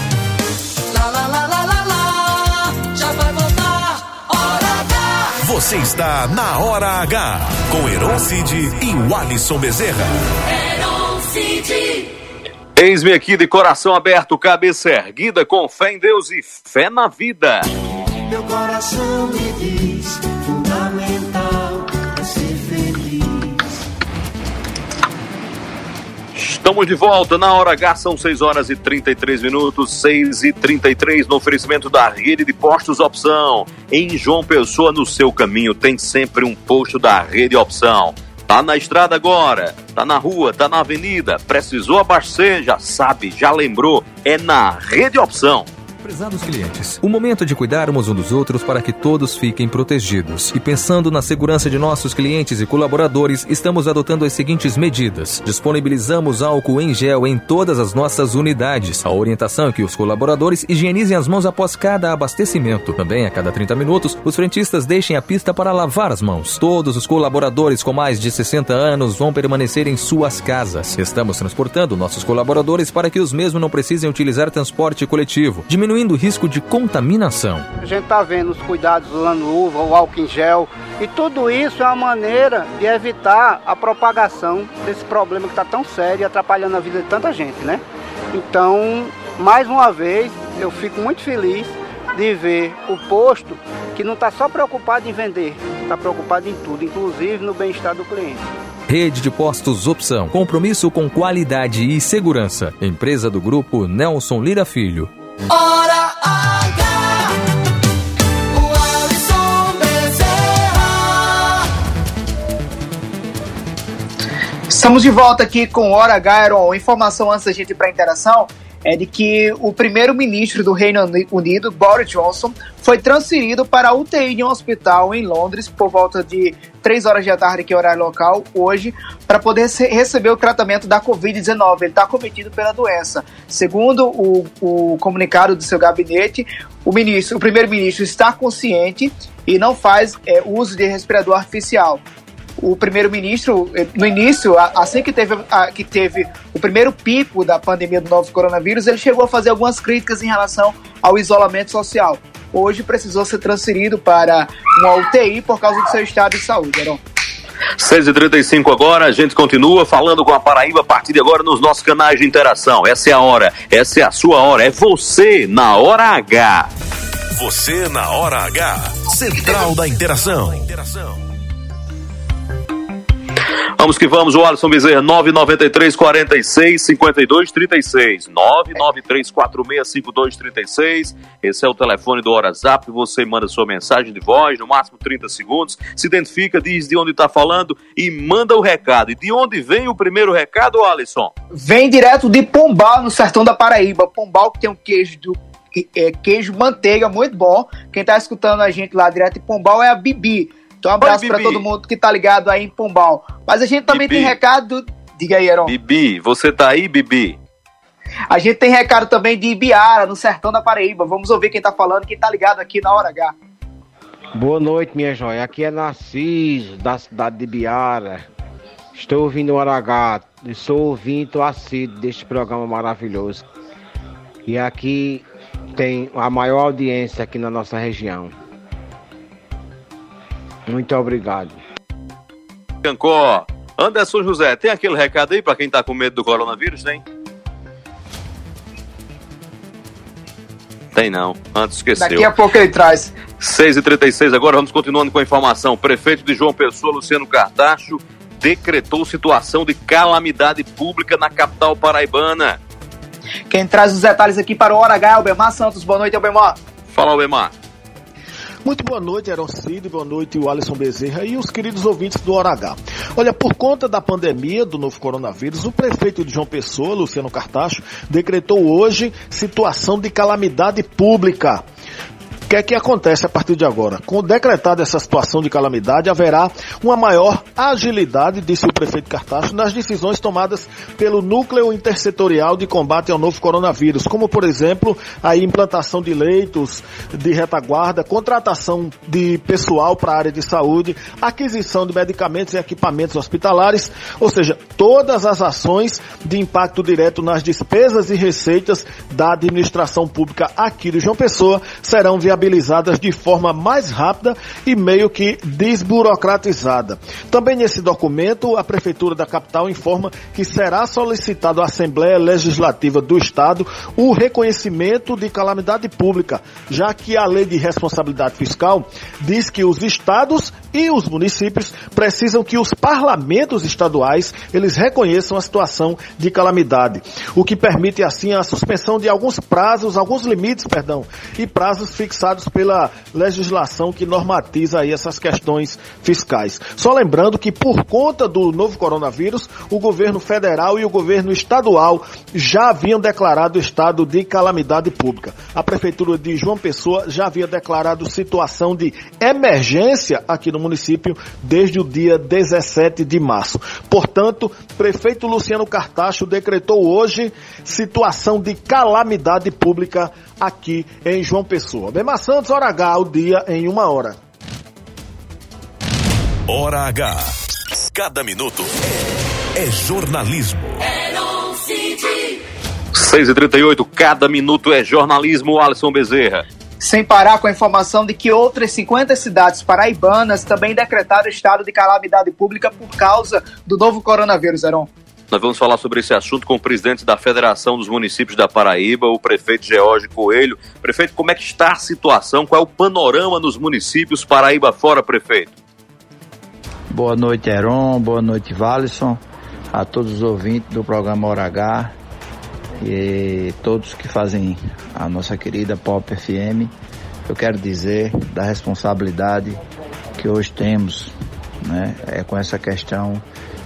Speaker 4: Já vai voltar, Hora H.
Speaker 1: Você está na Hora H, com Eron Cid e o Alisson Bezerra.
Speaker 4: Eron Cid.
Speaker 2: Eis-me aqui de coração aberto, cabeça erguida, com fé em Deus e fé na vida.
Speaker 5: Meu coração me diz, fundamental é ser feliz.
Speaker 2: Estamos de volta na Hora H, são 6 horas e 33 minutos, 6h33, no oferecimento da Rede de Postos Opção. Em João Pessoa, no seu caminho, tem sempre um posto da Rede Opção. Tá na estrada agora, tá na rua, tá na avenida, precisou abastecer, já sabe, já lembrou, é na Rede Opção.
Speaker 11: Prezados clientes, o momento de cuidarmos um dos outros para que todos fiquem protegidos. E pensando na segurança de nossos clientes e colaboradores, estamos adotando as seguintes medidas. Disponibilizamos álcool em gel em todas as nossas unidades. A orientação é que os colaboradores higienizem as mãos após cada abastecimento. Também, a cada 30 minutos, os frentistas deixem a pista para lavar as mãos. Todos os colaboradores com mais de 60 anos vão permanecer em suas casas. Estamos transportando nossos colaboradores para que os mesmos não precisem utilizar transporte coletivo, diminuindo o risco de contaminação.
Speaker 12: A gente está vendo os cuidados usando luva, o álcool em gel, e tudo isso é uma maneira de evitar a propagação desse problema que está tão sério e atrapalhando a vida de tanta gente, né? Então, mais uma vez, eu fico muito feliz de ver o posto que não está só preocupado em vender, está preocupado em tudo, inclusive no bem-estar do cliente.
Speaker 11: Rede de Postos Opção. Compromisso com qualidade e segurança. Empresa do Grupo Nelson Lira Filho.
Speaker 4: Hora H. O Alisson Bezerra.
Speaker 3: Estamos de volta aqui com Hora H, Aaron. Informação antes da gente ir para a interação é de que o primeiro-ministro do Reino Unido, Boris Johnson, foi transferido para a UTI de um hospital em Londres por volta de 3 horas da tarde, que é horário local, hoje, para poder receber o tratamento da Covid-19. Ele está acometido pela doença. Segundo o comunicado do seu gabinete, o primeiro-ministro está consciente e não faz uso de respirador artificial. O primeiro-ministro, no início, assim que teve o primeiro pico da pandemia do novo coronavírus, ele chegou a fazer algumas críticas em relação ao isolamento social. Hoje precisou ser transferido para uma UTI por causa do seu estado de saúde, Heron.
Speaker 2: 6h35 agora, a gente continua falando com a Paraíba a partir de agora nos nossos canais de interação. Essa é a hora, essa é a sua hora, é você na Hora H.
Speaker 1: Você na Hora H, Central da Interação.
Speaker 2: Vamos que vamos, o Alisson Bezerra, 993-46-52-36, 993-46-52-36, esse é o telefone do WhatsApp, você manda sua mensagem de voz, no máximo 30 segundos, se identifica, diz de onde está falando e manda o recado. E de onde vem o primeiro recado, Alisson?
Speaker 3: Vem direto de Pombal, no sertão da Paraíba. Pombal, que tem um queijo manteiga muito bom. Quem está escutando a gente lá direto de Pombal é a Bibi. Então um abraço para todo mundo que tá ligado aí em Pombal. Mas a gente também tem recado... Diga aí, Heron.
Speaker 2: Bibi, você tá aí, Bibi?
Speaker 3: A gente tem recado também de Ibiara, no sertão da Paraíba. Vamos ouvir quem tá falando, quem tá ligado aqui na Hora H.
Speaker 13: Boa noite, minha joia. Aqui é Narciso, da cidade de Ibiara. Estou ouvindo o Hora H. Sou ouvinte assíduo deste programa maravilhoso. E aqui tem a maior audiência aqui na nossa região. Muito obrigado.
Speaker 2: Cancó, Anderson José, tem aquele recado aí pra quem tá com medo do coronavírus, tem? Tem não, antes esqueceu.
Speaker 3: Daqui a pouco ele traz.
Speaker 2: 6h36, agora vamos continuando com a informação. Prefeito de João Pessoa, Luciano Cartacho, decretou situação de calamidade pública na capital paraibana.
Speaker 3: Quem traz os detalhes aqui para o Hora H é o Bemar Santos. Boa noite, Bemar.
Speaker 2: Fala, Bemar.
Speaker 14: Muito boa noite, Heron Cid, boa noite, o Alisson Bezerra e os queridos ouvintes do Hora H. Olha, por conta da pandemia do novo coronavírus, o prefeito de João Pessoa, Luciano Cartacho, decretou hoje situação de calamidade pública. O que é que acontece a partir de agora? Com decretada essa situação de calamidade, haverá uma maior agilidade, disse o prefeito Cartacho, nas decisões tomadas pelo Núcleo Intersetorial de Combate ao Novo Coronavírus, como, por exemplo, a implantação de leitos de retaguarda, contratação de pessoal para a área de saúde, aquisição de medicamentos e equipamentos hospitalares, ou seja, todas as ações de impacto direto nas despesas e receitas da administração pública aqui de João Pessoa serão viabilizadas de forma mais rápida e meio que desburocratizada. Também nesse documento, a Prefeitura da capital informa que será solicitado à Assembleia Legislativa do Estado o reconhecimento de calamidade pública, já que a Lei de Responsabilidade Fiscal diz que os estados e os municípios precisam que os parlamentos estaduais eles reconheçam a situação de calamidade, o que permite assim a suspensão de alguns limites, e prazos fixados pela legislação que normatiza aí essas questões fiscais. Só lembrando que por conta do novo coronavírus, o governo federal e o governo estadual já haviam declarado estado de calamidade pública. A Prefeitura de João Pessoa já havia declarado situação de emergência aqui no município desde o dia 17 de março. Portanto, prefeito Luciano Cartacho decretou hoje situação de calamidade pública aqui em João Pessoa. Bemar Santos, Hora H, o dia em 1 hora.
Speaker 1: Hora H. Cada minuto é jornalismo.
Speaker 2: 6h38, cada minuto é jornalismo, Alisson Bezerra.
Speaker 3: Sem parar com a informação de que outras 50 cidades paraibanas também decretaram estado de calamidade pública por causa do novo coronavírus, Heron.
Speaker 2: Nós vamos falar sobre esse assunto com o presidente da Federação dos Municípios da Paraíba, o prefeito George Coelho. Prefeito, como é que está a situação? Qual é o panorama nos municípios Paraíba fora, prefeito?
Speaker 15: Boa noite, Heron. Boa noite, Valisson. A todos os ouvintes do programa Hora H e todos que fazem a nossa querida Pop FM. Eu quero dizer da responsabilidade que hoje temos, né, com essa questão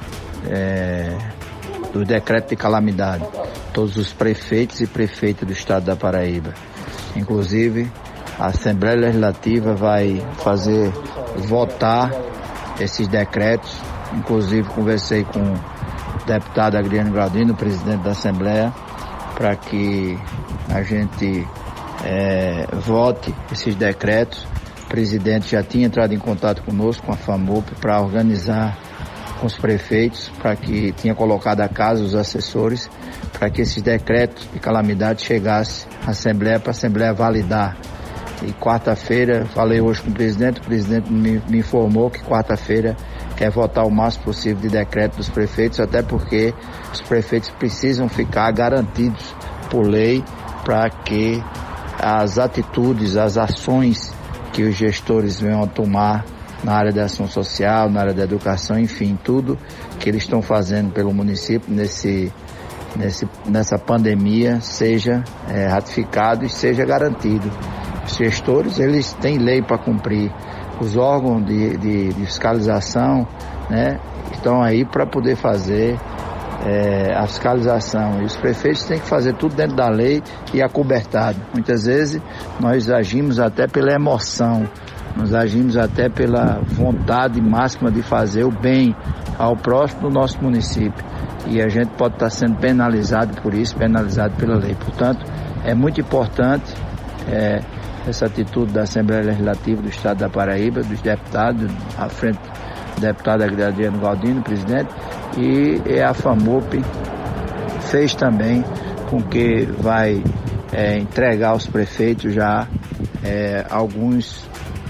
Speaker 15: do decreto de calamidade. Todos os prefeitos e prefeitas do estado da Paraíba. Inclusive, a Assembleia Legislativa vai fazer votar esses decretos. Inclusive, conversei com o deputado Adriano Galdino, presidente da Assembleia, para que a gente vote esses decretos. O presidente já tinha entrado em contato conosco, com a FAMUP, para organizar com os prefeitos, para que tinha colocado a casa os assessores, para que esses decretos de calamidade chegassem à Assembleia, para a Assembleia validar. E quarta-feira, falei hoje com o presidente me informou que quarta-feira quer votar o máximo possível de decreto dos prefeitos, até porque os prefeitos precisam ficar garantidos por lei para que as atitudes, as ações que os gestores venham a tomar na área da ação social, na área da educação, enfim, tudo que eles estão fazendo pelo município nessa pandemia seja ratificado e seja garantido. Os gestores, eles têm lei para cumprir. Os órgãos de fiscalização, né, estão aí para poder fazer a fiscalização. E os prefeitos têm que fazer tudo dentro da lei e acobertado. Muitas vezes nós agimos até pela emoção, nós agimos até pela vontade máxima de fazer o bem ao próximo do nosso município. E a gente pode estar sendo penalizado por isso, penalizado pela lei. Portanto, é muito importante essa atitude da Assembleia Legislativa do Estado da Paraíba, dos deputados, à frente do deputado Adriano Galdino, presidente, e a FAMUP fez também com que vai entregar aos prefeitos já alguns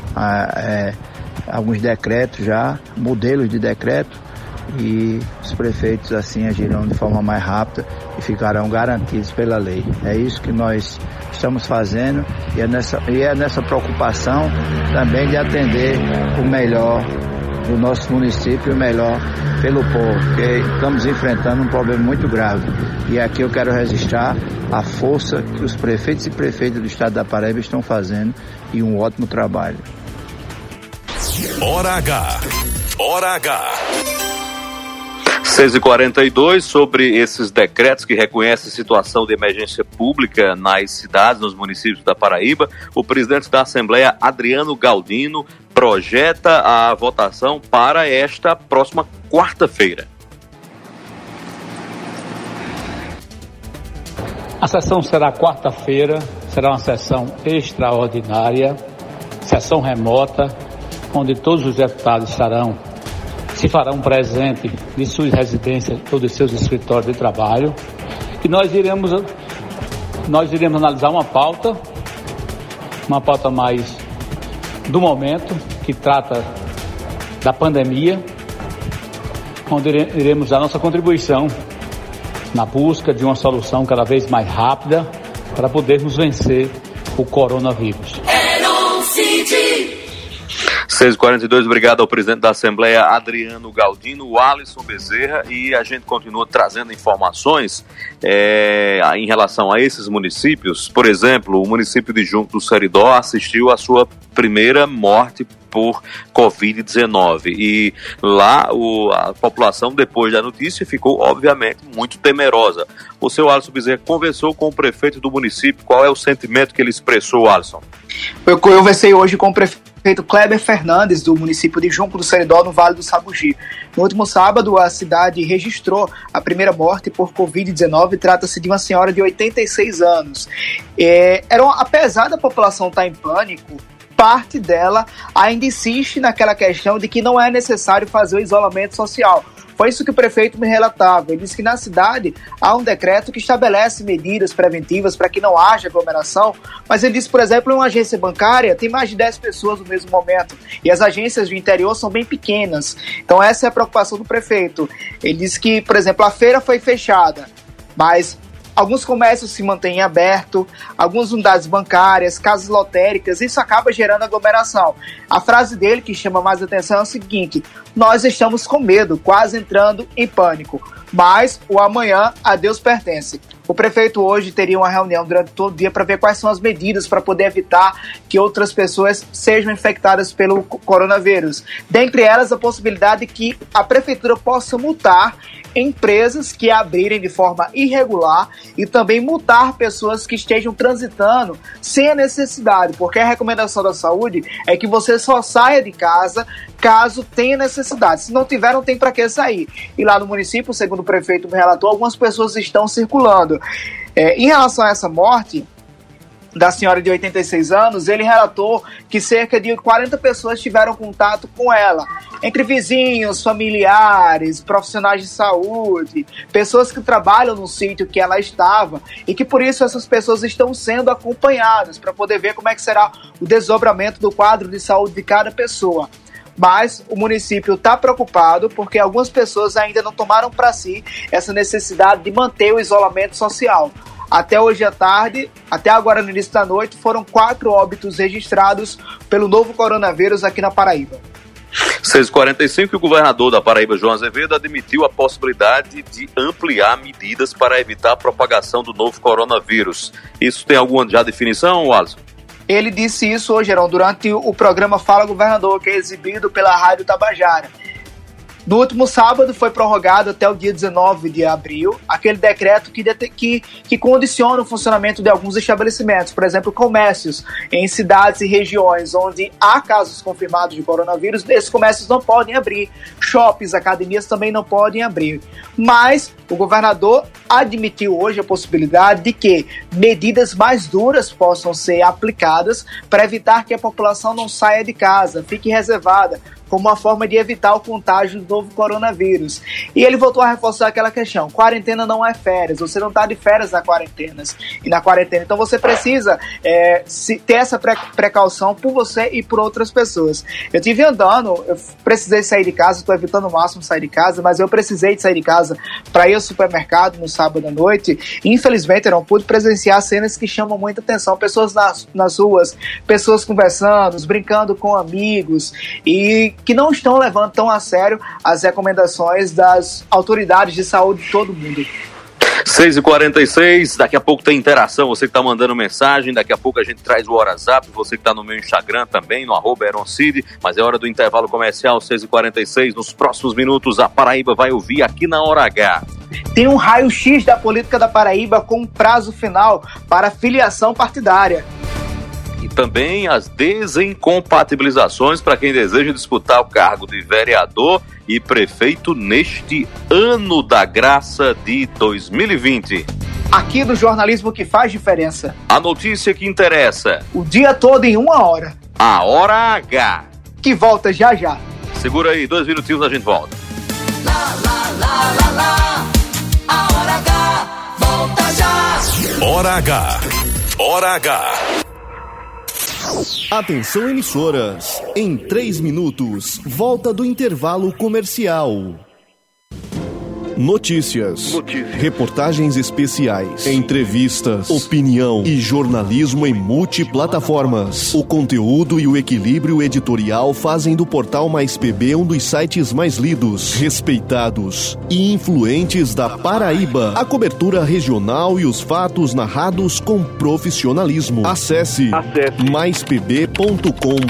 Speaker 15: decretos já, modelos de decreto, e os prefeitos assim agirão de forma mais rápida e ficarão garantidos pela lei. É isso que nós estamos fazendo e é nessa preocupação também de atender o melhor do nosso município, o melhor pelo povo, porque estamos enfrentando um problema muito grave. E aqui eu quero registrar a força que os prefeitos e prefeitas do estado da Paraíba estão fazendo e um ótimo trabalho.
Speaker 1: Hora H. Hora H.
Speaker 2: 6h42, sobre esses decretos que reconhecem situação de emergência pública nas cidades, nos municípios da Paraíba, o presidente da Assembleia, Adriano Galdino, projeta a votação para esta próxima quarta-feira.
Speaker 16: A sessão será quarta-feira, será uma sessão extraordinária, sessão remota, onde todos os deputados se farão presente de suas residências ou de seus escritórios de trabalho, e nós iremos analisar uma pauta mais do momento, que trata da pandemia, onde iremos dar nossa contribuição na busca de uma solução cada vez mais rápida para podermos vencer o coronavírus.
Speaker 2: 6h42, obrigado ao presidente da Assembleia, Adriano Galdino, Alisson Bezerra, e a gente continua trazendo informações em relação a esses municípios. Por exemplo, o município de Junco do Seridó assistiu à sua primeira morte por Covid-19, e lá a população, depois da notícia, ficou obviamente muito temerosa. O seu Alisson Bezerra conversou com o prefeito do município. Qual é o sentimento que ele expressou, Alisson?
Speaker 3: Eu conversei hoje com o prefeito Kleber Fernandes, do município de Junco do Seridó, no Vale do Sabugi. No último sábado, a cidade registrou a primeira morte por Covid-19. Trata-se de uma senhora de 86 anos. Apesar da população estar em pânico, parte dela ainda insiste naquela questão de que não é necessário fazer o isolamento social. Foi isso que o prefeito me relatava. Ele disse que na cidade há um decreto que estabelece medidas preventivas para que não haja aglomeração, mas ele disse, por exemplo, em uma agência bancária tem mais de 10 pessoas no mesmo momento, e as agências do interior são bem pequenas. Então essa é a preocupação do prefeito. Ele disse que, por exemplo, a feira foi fechada, mas alguns comércios se mantêm abertos, algumas unidades bancárias, casas lotéricas, isso acaba gerando aglomeração. A frase dele que chama mais atenção é o seguinte: nós estamos com medo, quase entrando em pânico, mas o amanhã a Deus pertence. O prefeito hoje teria uma reunião durante todo o dia para ver quais são as medidas para poder evitar que outras pessoas sejam infectadas pelo coronavírus. Dentre elas, a possibilidade de que a prefeitura possa multar empresas que abrirem de forma irregular e também multar pessoas que estejam transitando sem a necessidade, porque a recomendação da saúde é que você só saia de casa caso tenha necessidade. Se não tiver, não tem para que sair. E lá no município, segundo o prefeito me relatou, algumas pessoas estão circulando. Em relação a essa morte da senhora de 86 anos, ele relatou que cerca de 40 pessoas tiveram contato com ela, entre vizinhos, familiares, profissionais de saúde, pessoas que trabalham no sítio que ela estava, e que por isso essas pessoas estão sendo acompanhadas para poder ver como é que será o desdobramento do quadro de saúde de cada pessoa. Mas o município está preocupado porque algumas pessoas ainda não tomaram para si essa necessidade de manter o isolamento social. Até hoje à tarde, até agora no início da noite, foram 4 óbitos registrados pelo novo coronavírus aqui na Paraíba.
Speaker 2: 6h45, o governador da Paraíba, João Azevedo, admitiu a possibilidade de ampliar medidas para evitar a propagação do novo coronavírus. Isso tem alguma já definição, Alisson?
Speaker 3: Ele disse isso hoje, Heron, durante o programa Fala Governador, que é exibido pela Rádio Tabajara. No último sábado foi prorrogado até o dia 19 de abril aquele decreto que condiciona o funcionamento de alguns estabelecimentos, por exemplo, comércios em cidades e regiões onde há casos confirmados de coronavírus. Esses comércios não podem abrir, shoppings, academias também não podem abrir. Mas o governador admitiu hoje a possibilidade de que medidas mais duras possam ser aplicadas para evitar que a população não saia de casa, fique reservada, como uma forma de evitar o contágio do novo coronavírus. E ele voltou a reforçar aquela questão: quarentena não é férias, você não está de férias na quarentena. Então você precisa ter essa precaução por você e por outras pessoas. Eu estive andando, eu precisei sair de casa, estou evitando o máximo sair de casa, mas eu precisei de sair de casa para ir ao supermercado no sábado à noite. E, infelizmente, eu não pude presenciar cenas que chamam muita atenção. Pessoas nas ruas, pessoas conversando, brincando com amigos, e que não estão levando tão a sério as recomendações das autoridades de saúde de todo mundo.
Speaker 2: 6h46, daqui a pouco tem interação, você que está mandando mensagem, daqui a pouco a gente traz o WhatsApp, você que está no meu Instagram também, no @EronCid, mas é hora do intervalo comercial, 6h46, nos próximos minutos a Paraíba vai ouvir aqui na Hora H.
Speaker 3: Tem um raio-x da política da Paraíba com prazo final para filiação partidária.
Speaker 2: E também as desincompatibilizações para quem deseja disputar o cargo de vereador e prefeito neste ano da graça de 2020.
Speaker 3: Aqui no jornalismo que faz diferença.
Speaker 2: A notícia que interessa.
Speaker 3: O dia todo em 1 hora.
Speaker 2: A Hora H.
Speaker 3: Que volta já já.
Speaker 2: Segura aí, 2 minutinhos a gente volta.
Speaker 4: A Hora H volta já.
Speaker 1: Hora H. Hora H.
Speaker 8: Atenção, emissoras. Em 3 minutos, volta do intervalo comercial. Notícias, reportagens especiais, entrevistas, opinião e jornalismo em multiplataformas. O conteúdo e o equilíbrio editorial fazem do Portal Mais PB um dos sites mais lidos, respeitados e influentes da Paraíba. A cobertura regional e os fatos narrados com profissionalismo. Acesse maispb.com.br.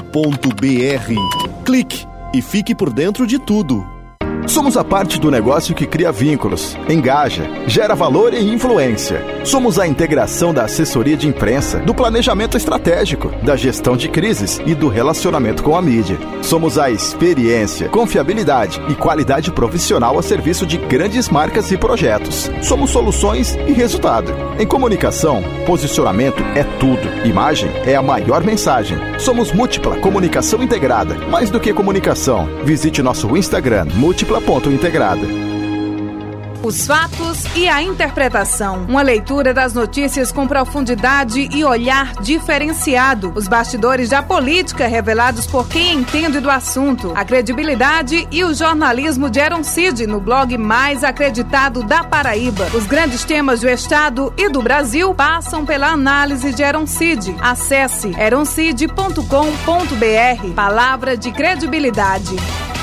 Speaker 8: Clique e fique por dentro de tudo.
Speaker 9: Somos a parte do negócio que cria vínculos, engaja, gera valor e influência. Somos a integração da assessoria de imprensa, do planejamento estratégico, da gestão de crises e do relacionamento com a mídia. Somos a experiência, confiabilidade e qualidade profissional a serviço de grandes marcas e projetos. Somos soluções e resultado. Em comunicação, posicionamento é tudo. Imagem é a maior mensagem. Somos Múltipla Comunicação Integrada. Mais do que comunicação, visite nosso Instagram, Múltipla.integrada.
Speaker 10: Os fatos e a interpretação. Uma leitura das notícias com profundidade e olhar diferenciado. Os bastidores da política revelados por quem entende do assunto. A credibilidade e o jornalismo de EronCid no blog mais acreditado da Paraíba. Os grandes temas do Estado e do Brasil passam pela análise de EronCid. Acesse eroncid.com.br. Palavra de credibilidade.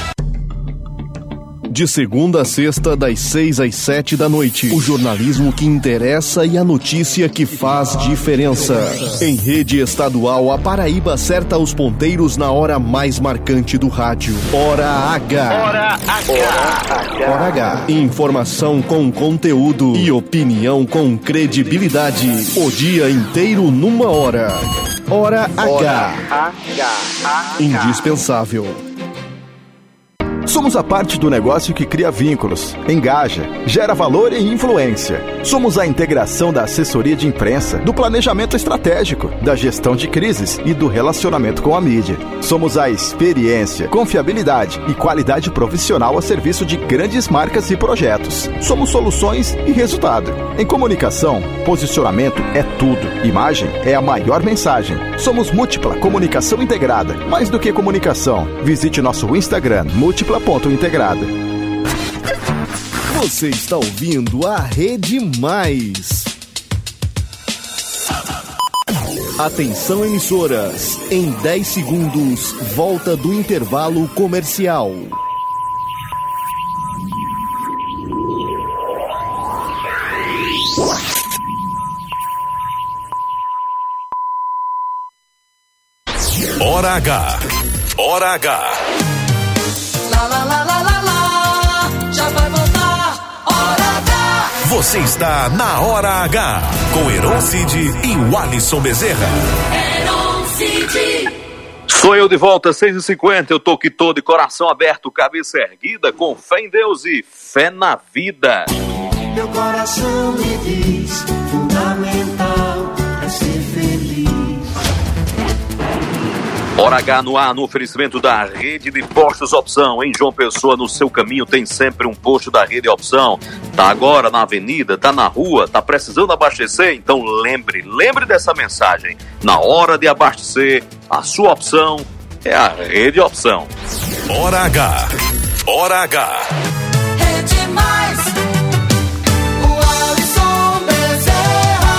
Speaker 8: De segunda a sexta, das 6 às 7 da noite. O jornalismo que interessa e a notícia que faz diferença. Em rede estadual, a Paraíba acerta os ponteiros na hora mais marcante do rádio. Hora H.
Speaker 4: Hora H.
Speaker 8: Hora H. Informação com conteúdo e opinião com credibilidade. O dia inteiro numa hora. Hora H. Indispensável.
Speaker 9: Somos a parte do negócio que cria vínculos, engaja, gera valor e influência. Somos a integração da assessoria de imprensa, do planejamento estratégico, da gestão de crises e do relacionamento com a mídia. Somos a experiência, confiabilidade e qualidade profissional a serviço de grandes marcas e projetos. Somos soluções e resultado. Em comunicação, posicionamento é tudo. Imagem é a maior mensagem. Somos Múltipla Comunicação Integrada. Mais do que comunicação, visite nosso Instagram, Múltipla.integrada.
Speaker 8: Você está ouvindo a Rede Mais. Atenção, emissoras. Em 10 segundos, volta do intervalo comercial.
Speaker 1: Hora H. Hora H.
Speaker 4: Lá, lá, lá, lá, lá, lá. Já vai voltar. Hora H.
Speaker 1: Você está na Hora H. Com Heron Cid e Alisson Bezerra.
Speaker 4: Heron Cid.
Speaker 2: Sou eu de volta, 6h50. Eu tô aqui todo de coração aberto, cabeça erguida, com fé em Deus e fé na vida.
Speaker 5: Meu coração me diz, fundamental é ser feliz.
Speaker 2: Hora H no ar, no oferecimento da Rede de Postos Opção. Em João Pessoa, no seu caminho tem sempre um posto da Rede Opção. Tá agora na avenida, tá na rua, tá precisando abastecer? Então lembre dessa mensagem. Na hora de abastecer, a sua opção é a Rede Opção.
Speaker 1: Hora H. Hora H.
Speaker 4: Rede Mais. O Alisson Bezerra.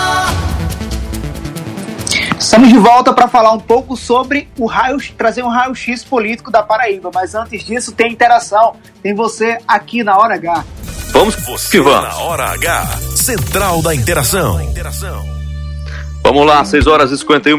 Speaker 3: Estamos de volta para falar um pouco sobre trazer um raio-x político da Paraíba, mas antes disso tem interação, tem você aqui na Hora H.
Speaker 2: Vamos que vamos.
Speaker 1: Na Hora H, Central da Interação.
Speaker 2: Vamos lá, 6h51,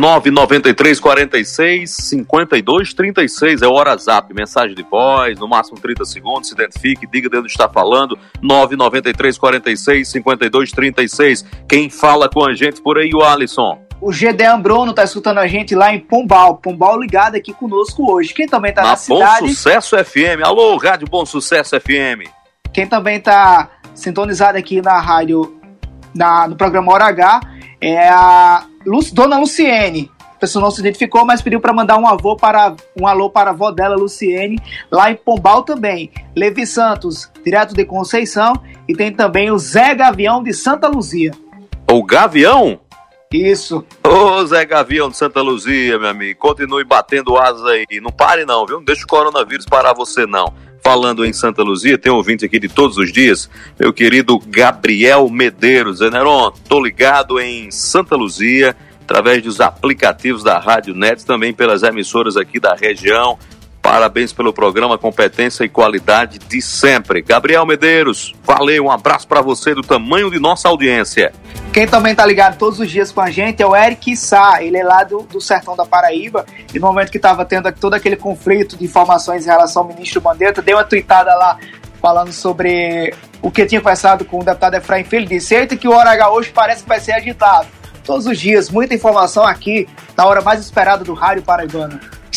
Speaker 2: 993 46 52 36 é o WhatsApp, mensagem de voz, no máximo 30 segundos, se identifique, diga de onde está falando, 993 46 52 36. Quem fala com a gente por aí, o Alisson?
Speaker 3: O Gedeon Bruno tá escutando a gente lá em Pombal ligado aqui conosco hoje. Quem também tá na cidade...
Speaker 2: Bom Sucesso FM, alô, Rádio Bom Sucesso FM.
Speaker 3: Quem também tá sintonizado aqui na rádio, no programa Hora H, é a Dona Luciene. A pessoa não se identificou, mas pediu para mandar um alô para a avó dela, Luciene, lá em Pombal também. Levi Santos, direto de Conceição, e tem também o Zé Gavião de Santa Luzia.
Speaker 2: O Gavião?
Speaker 3: Isso.
Speaker 2: Ô Zé Gavião de Santa Luzia, meu amigo, continue batendo asas aí, não pare não, viu? Não deixa o coronavírus parar você não. Falando em Santa Luzia, tem um ouvinte aqui de todos os dias, meu querido Gabriel Medeiros. Zeneron, tô ligado em Santa Luzia, através dos aplicativos da Rádio Net, também pelas emissoras aqui da região. Parabéns pelo programa, competência e qualidade de sempre. Gabriel Medeiros, valeu, um abraço para você do tamanho de nossa audiência.
Speaker 3: Quem também tá ligado todos os dias com a gente é o Eric Sá, ele é lá do sertão da Paraíba, e no momento que estava tendo todo aquele conflito de informações em relação ao ministro Mandetta, deu uma tuitada lá falando sobre o que tinha conversado com o deputado Efraim Filho, disse: eita, que o Hora H hoje parece que vai ser agitado. Todos os dias, muita informação aqui, na hora mais esperada do rádio paraibano.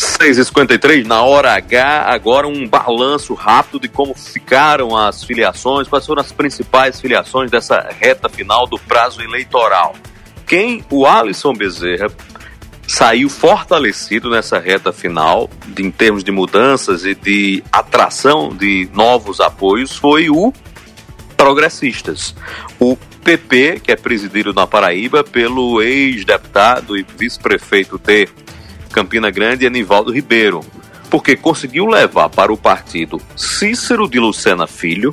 Speaker 2: 6h53, na Hora H, agora um balanço rápido de como ficaram as filiações, quais foram as principais filiações dessa reta final do prazo eleitoral. O Alisson Bezerra saiu fortalecido nessa reta final, em termos de mudanças e de atração de novos apoios, foi o Progressistas. O PP, que é presidido na Paraíba pelo ex-deputado e vice-prefeito de Campina Grande, Anivaldo Ribeiro, porque conseguiu levar para o partido Cícero de Lucena Filho,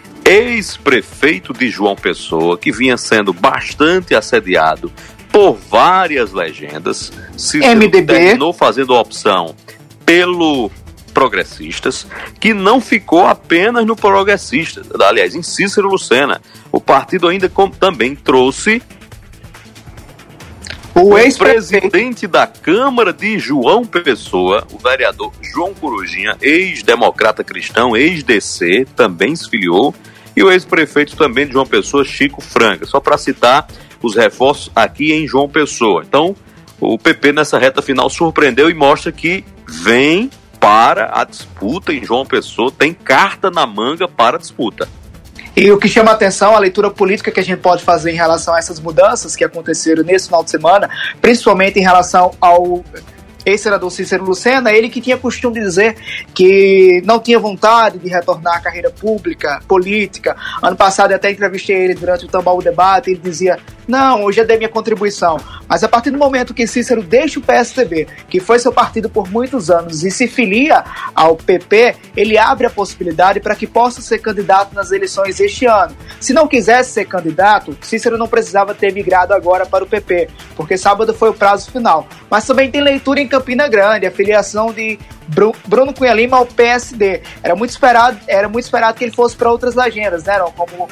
Speaker 2: ex-prefeito de João Pessoa, que vinha sendo bastante assediado por várias legendas. Cícero terminou fazendo a opção pelo Progressistas, que não ficou apenas no Progressistas, aliás, em Cícero Lucena. O partido ainda também trouxe o ex-presidente da Câmara de João Pessoa, o vereador João Corujinha, ex-democrata cristão, ex-DC, também se filiou, e o ex-prefeito também de João Pessoa, Chico Franca, só para citar os reforços aqui em João Pessoa. Então, o PP nessa reta final surpreendeu e mostra que vem para a disputa em João Pessoa, tem carta na manga para a disputa.
Speaker 3: E o que chama a atenção, a leitura política que a gente pode fazer em relação a essas mudanças que aconteceram nesse final de semana, principalmente em relação ao ex-senador Cícero Lucena, ele que tinha costume de dizer que não tinha vontade de retornar à carreira pública, política. Ano passado eu até entrevistei ele durante o Tambaú Debate, ele dizia: não, hoje eu dei minha contribuição. Mas a partir do momento que Cícero deixa o PSDB, que foi seu partido por muitos anos, e se filia ao PP, ele abre a possibilidade para que possa ser candidato nas eleições este ano. Se não quisesse ser candidato, Cícero não precisava ter migrado agora para o PP, porque sábado foi o prazo final. Mas também tem leitura em Campina Grande, a filiação de Bruno Cunha Lima ao PSD. Era muito esperado que ele fosse para outras legendas, né? Como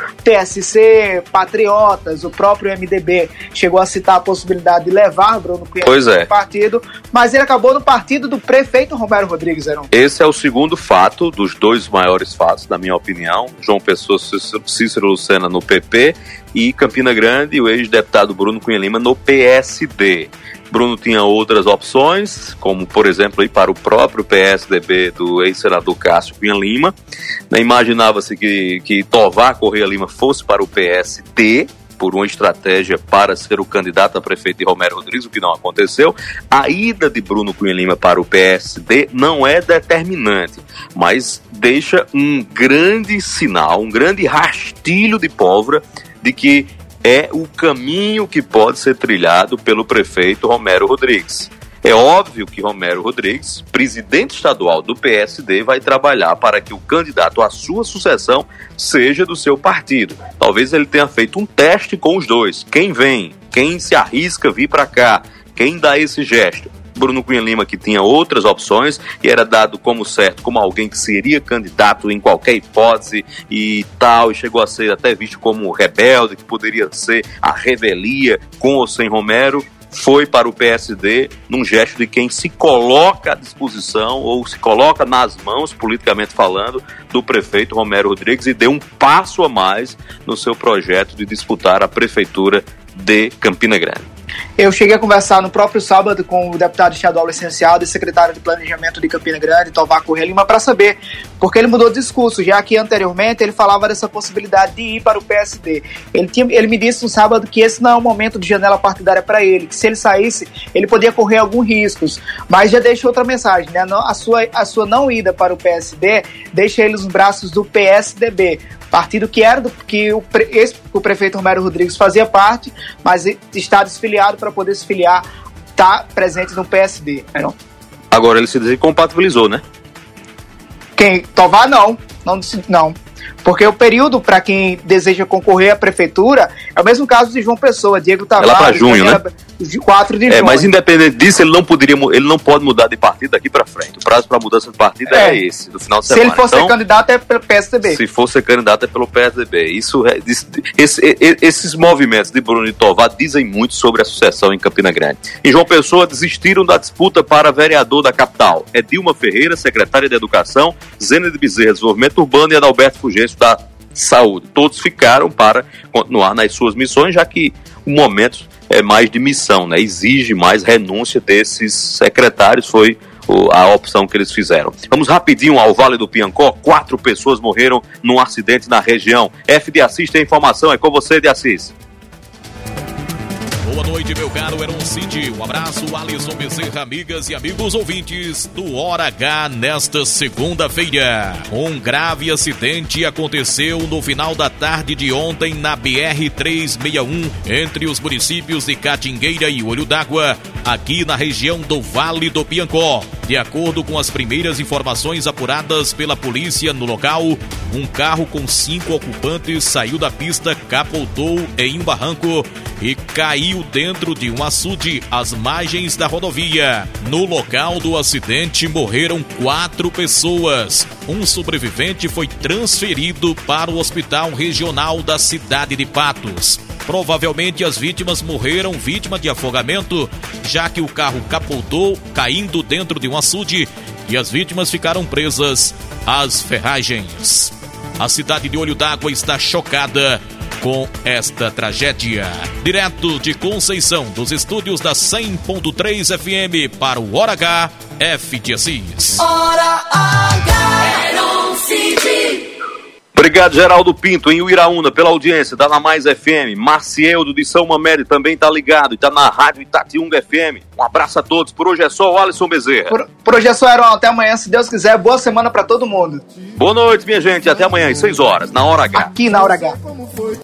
Speaker 3: PSC, Patriotas, o próprio MDB chegou a citar a possibilidade de levar Bruno Cunha Lima no partido, mas ele acabou no partido do prefeito Romero Rodrigues, Heron.
Speaker 2: Esse é o segundo fato, dos dois maiores fatos, na minha opinião. João Pessoa, Cícero Lucena no PP e Campina Grande, o ex-deputado Bruno Cunha Lima no PSD. Bruno tinha outras opções, como, por exemplo, ir para o próprio PSDB do ex-senador Cássio Cunha Lima. Imaginava-se que Tovar Correia Lima fosse para o PSD, por uma estratégia para ser o candidato a prefeito de Romero Rodrigues, o que não aconteceu. A ida de Bruno Cunha Lima para o PSD não é determinante, mas deixa um grande sinal, um grande rastilho de pólvora de que é o caminho que pode ser trilhado pelo prefeito Romero Rodrigues. É óbvio que Romero Rodrigues, presidente estadual do PSD, vai trabalhar para que o candidato à sua sucessão seja do seu partido. Talvez ele tenha feito um teste com os dois. Quem vem? Quem se arrisca vir para cá? Quem dá esse gesto? Bruno Cunha Lima, que tinha outras opções e era dado como certo, como alguém que seria candidato em qualquer hipótese e tal, e chegou a ser até visto como rebelde, que poderia ser a revelia com ou sem Romero, foi para o PSD num gesto de quem se coloca à disposição ou se coloca nas mãos, politicamente falando, do prefeito Romero Rodrigues e deu um passo a mais no seu projeto de disputar a prefeitura de Campina Grande.
Speaker 3: Eu cheguei a conversar no próprio sábado com o deputado estadual licenciado e secretário de Planejamento de Campina Grande, Tovar Correia Lima, para saber porque ele mudou de discurso, já que anteriormente ele falava dessa possibilidade de ir para o PSD. Ele me disse no sábado que esse não é um momento de janela partidária para ele, que se ele saísse, ele podia correr alguns riscos, mas já deixa outra mensagem, né? A sua não ida para o PSD deixa ele nos braços do PSDB, partido que era o prefeito Romero Rodrigues fazia parte, mas está desfiliado para poder se filiar, está presente no PSD. Não?
Speaker 2: Agora ele se descompatibilizou, né?
Speaker 3: Quem? Tovar não. Porque o período para quem deseja concorrer à prefeitura é o mesmo caso de João Pessoa, Diego Tavares.
Speaker 2: É lá para junho, né?
Speaker 3: 4 de junho.
Speaker 2: Mas independente disso, ele não pode mudar de partido daqui para frente. O prazo para mudança de partido é esse, do final de semana.
Speaker 3: Se ele for ser candidato é pelo PSDB.
Speaker 2: Se for ser candidato é pelo PSDB. Esses movimentos de Bruno e Tovar dizem muito sobre a sucessão em Campina Grande. Em João Pessoa, desistiram da disputa para vereador da capital. É Dilma Ferreira, secretária de Educação, Zena de Bezerra, Desenvolvimento Urbano, e Adalberto Fulgêncio, da Saúde. Todos ficaram para continuar nas suas missões, já que o momento é mais de missão, né? Exige mais renúncia desses secretários, foi a opção que eles fizeram. Vamos rapidinho ao Vale do Piancó. 4 pessoas morreram num acidente na região. F de Assis tem informação, é com você, de Assis.
Speaker 17: Boa noite, meu caro Heron Cid. Um abraço, Alisson Bezerra, amigas e amigos ouvintes do Hora H nesta segunda-feira. Um grave acidente aconteceu no final da tarde de ontem na BR-361, entre os municípios de Catingueira e Olho d'Água, aqui na região do Vale do Piancó. De acordo com as primeiras informações apuradas pela polícia no local, um carro com 5 ocupantes saiu da pista, capotou em um barranco e caiu dentro de um açude às margens da rodovia. No local do acidente morreram 4 pessoas. Um sobrevivente foi transferido para o Hospital Regional da cidade de Patos. Provavelmente as vítimas morreram vítima de afogamento, já que o carro capotou, caindo dentro de um açude, e as vítimas ficaram presas às ferragens. A cidade de Olho d'Água está chocada com esta tragédia. Direto de Conceição, dos estúdios da 100.3 FM para o Hora H, F de Assis.
Speaker 4: Hora H, Heron Cid.
Speaker 2: Obrigado, Geraldo Pinto, em Uiraúna, pela audiência, tá na Mais FM. Marcieldo de São Mamede também tá ligado e tá na Rádio Itatiunga FM. Um abraço a todos. Por hoje é só, o Alisson Bezerra.
Speaker 3: Por hoje é só, Heron. Até amanhã, se Deus quiser. Boa semana pra todo mundo.
Speaker 2: Boa noite, minha gente. Até amanhã, às 6 horas, na Hora H.
Speaker 3: Aqui na Hora H.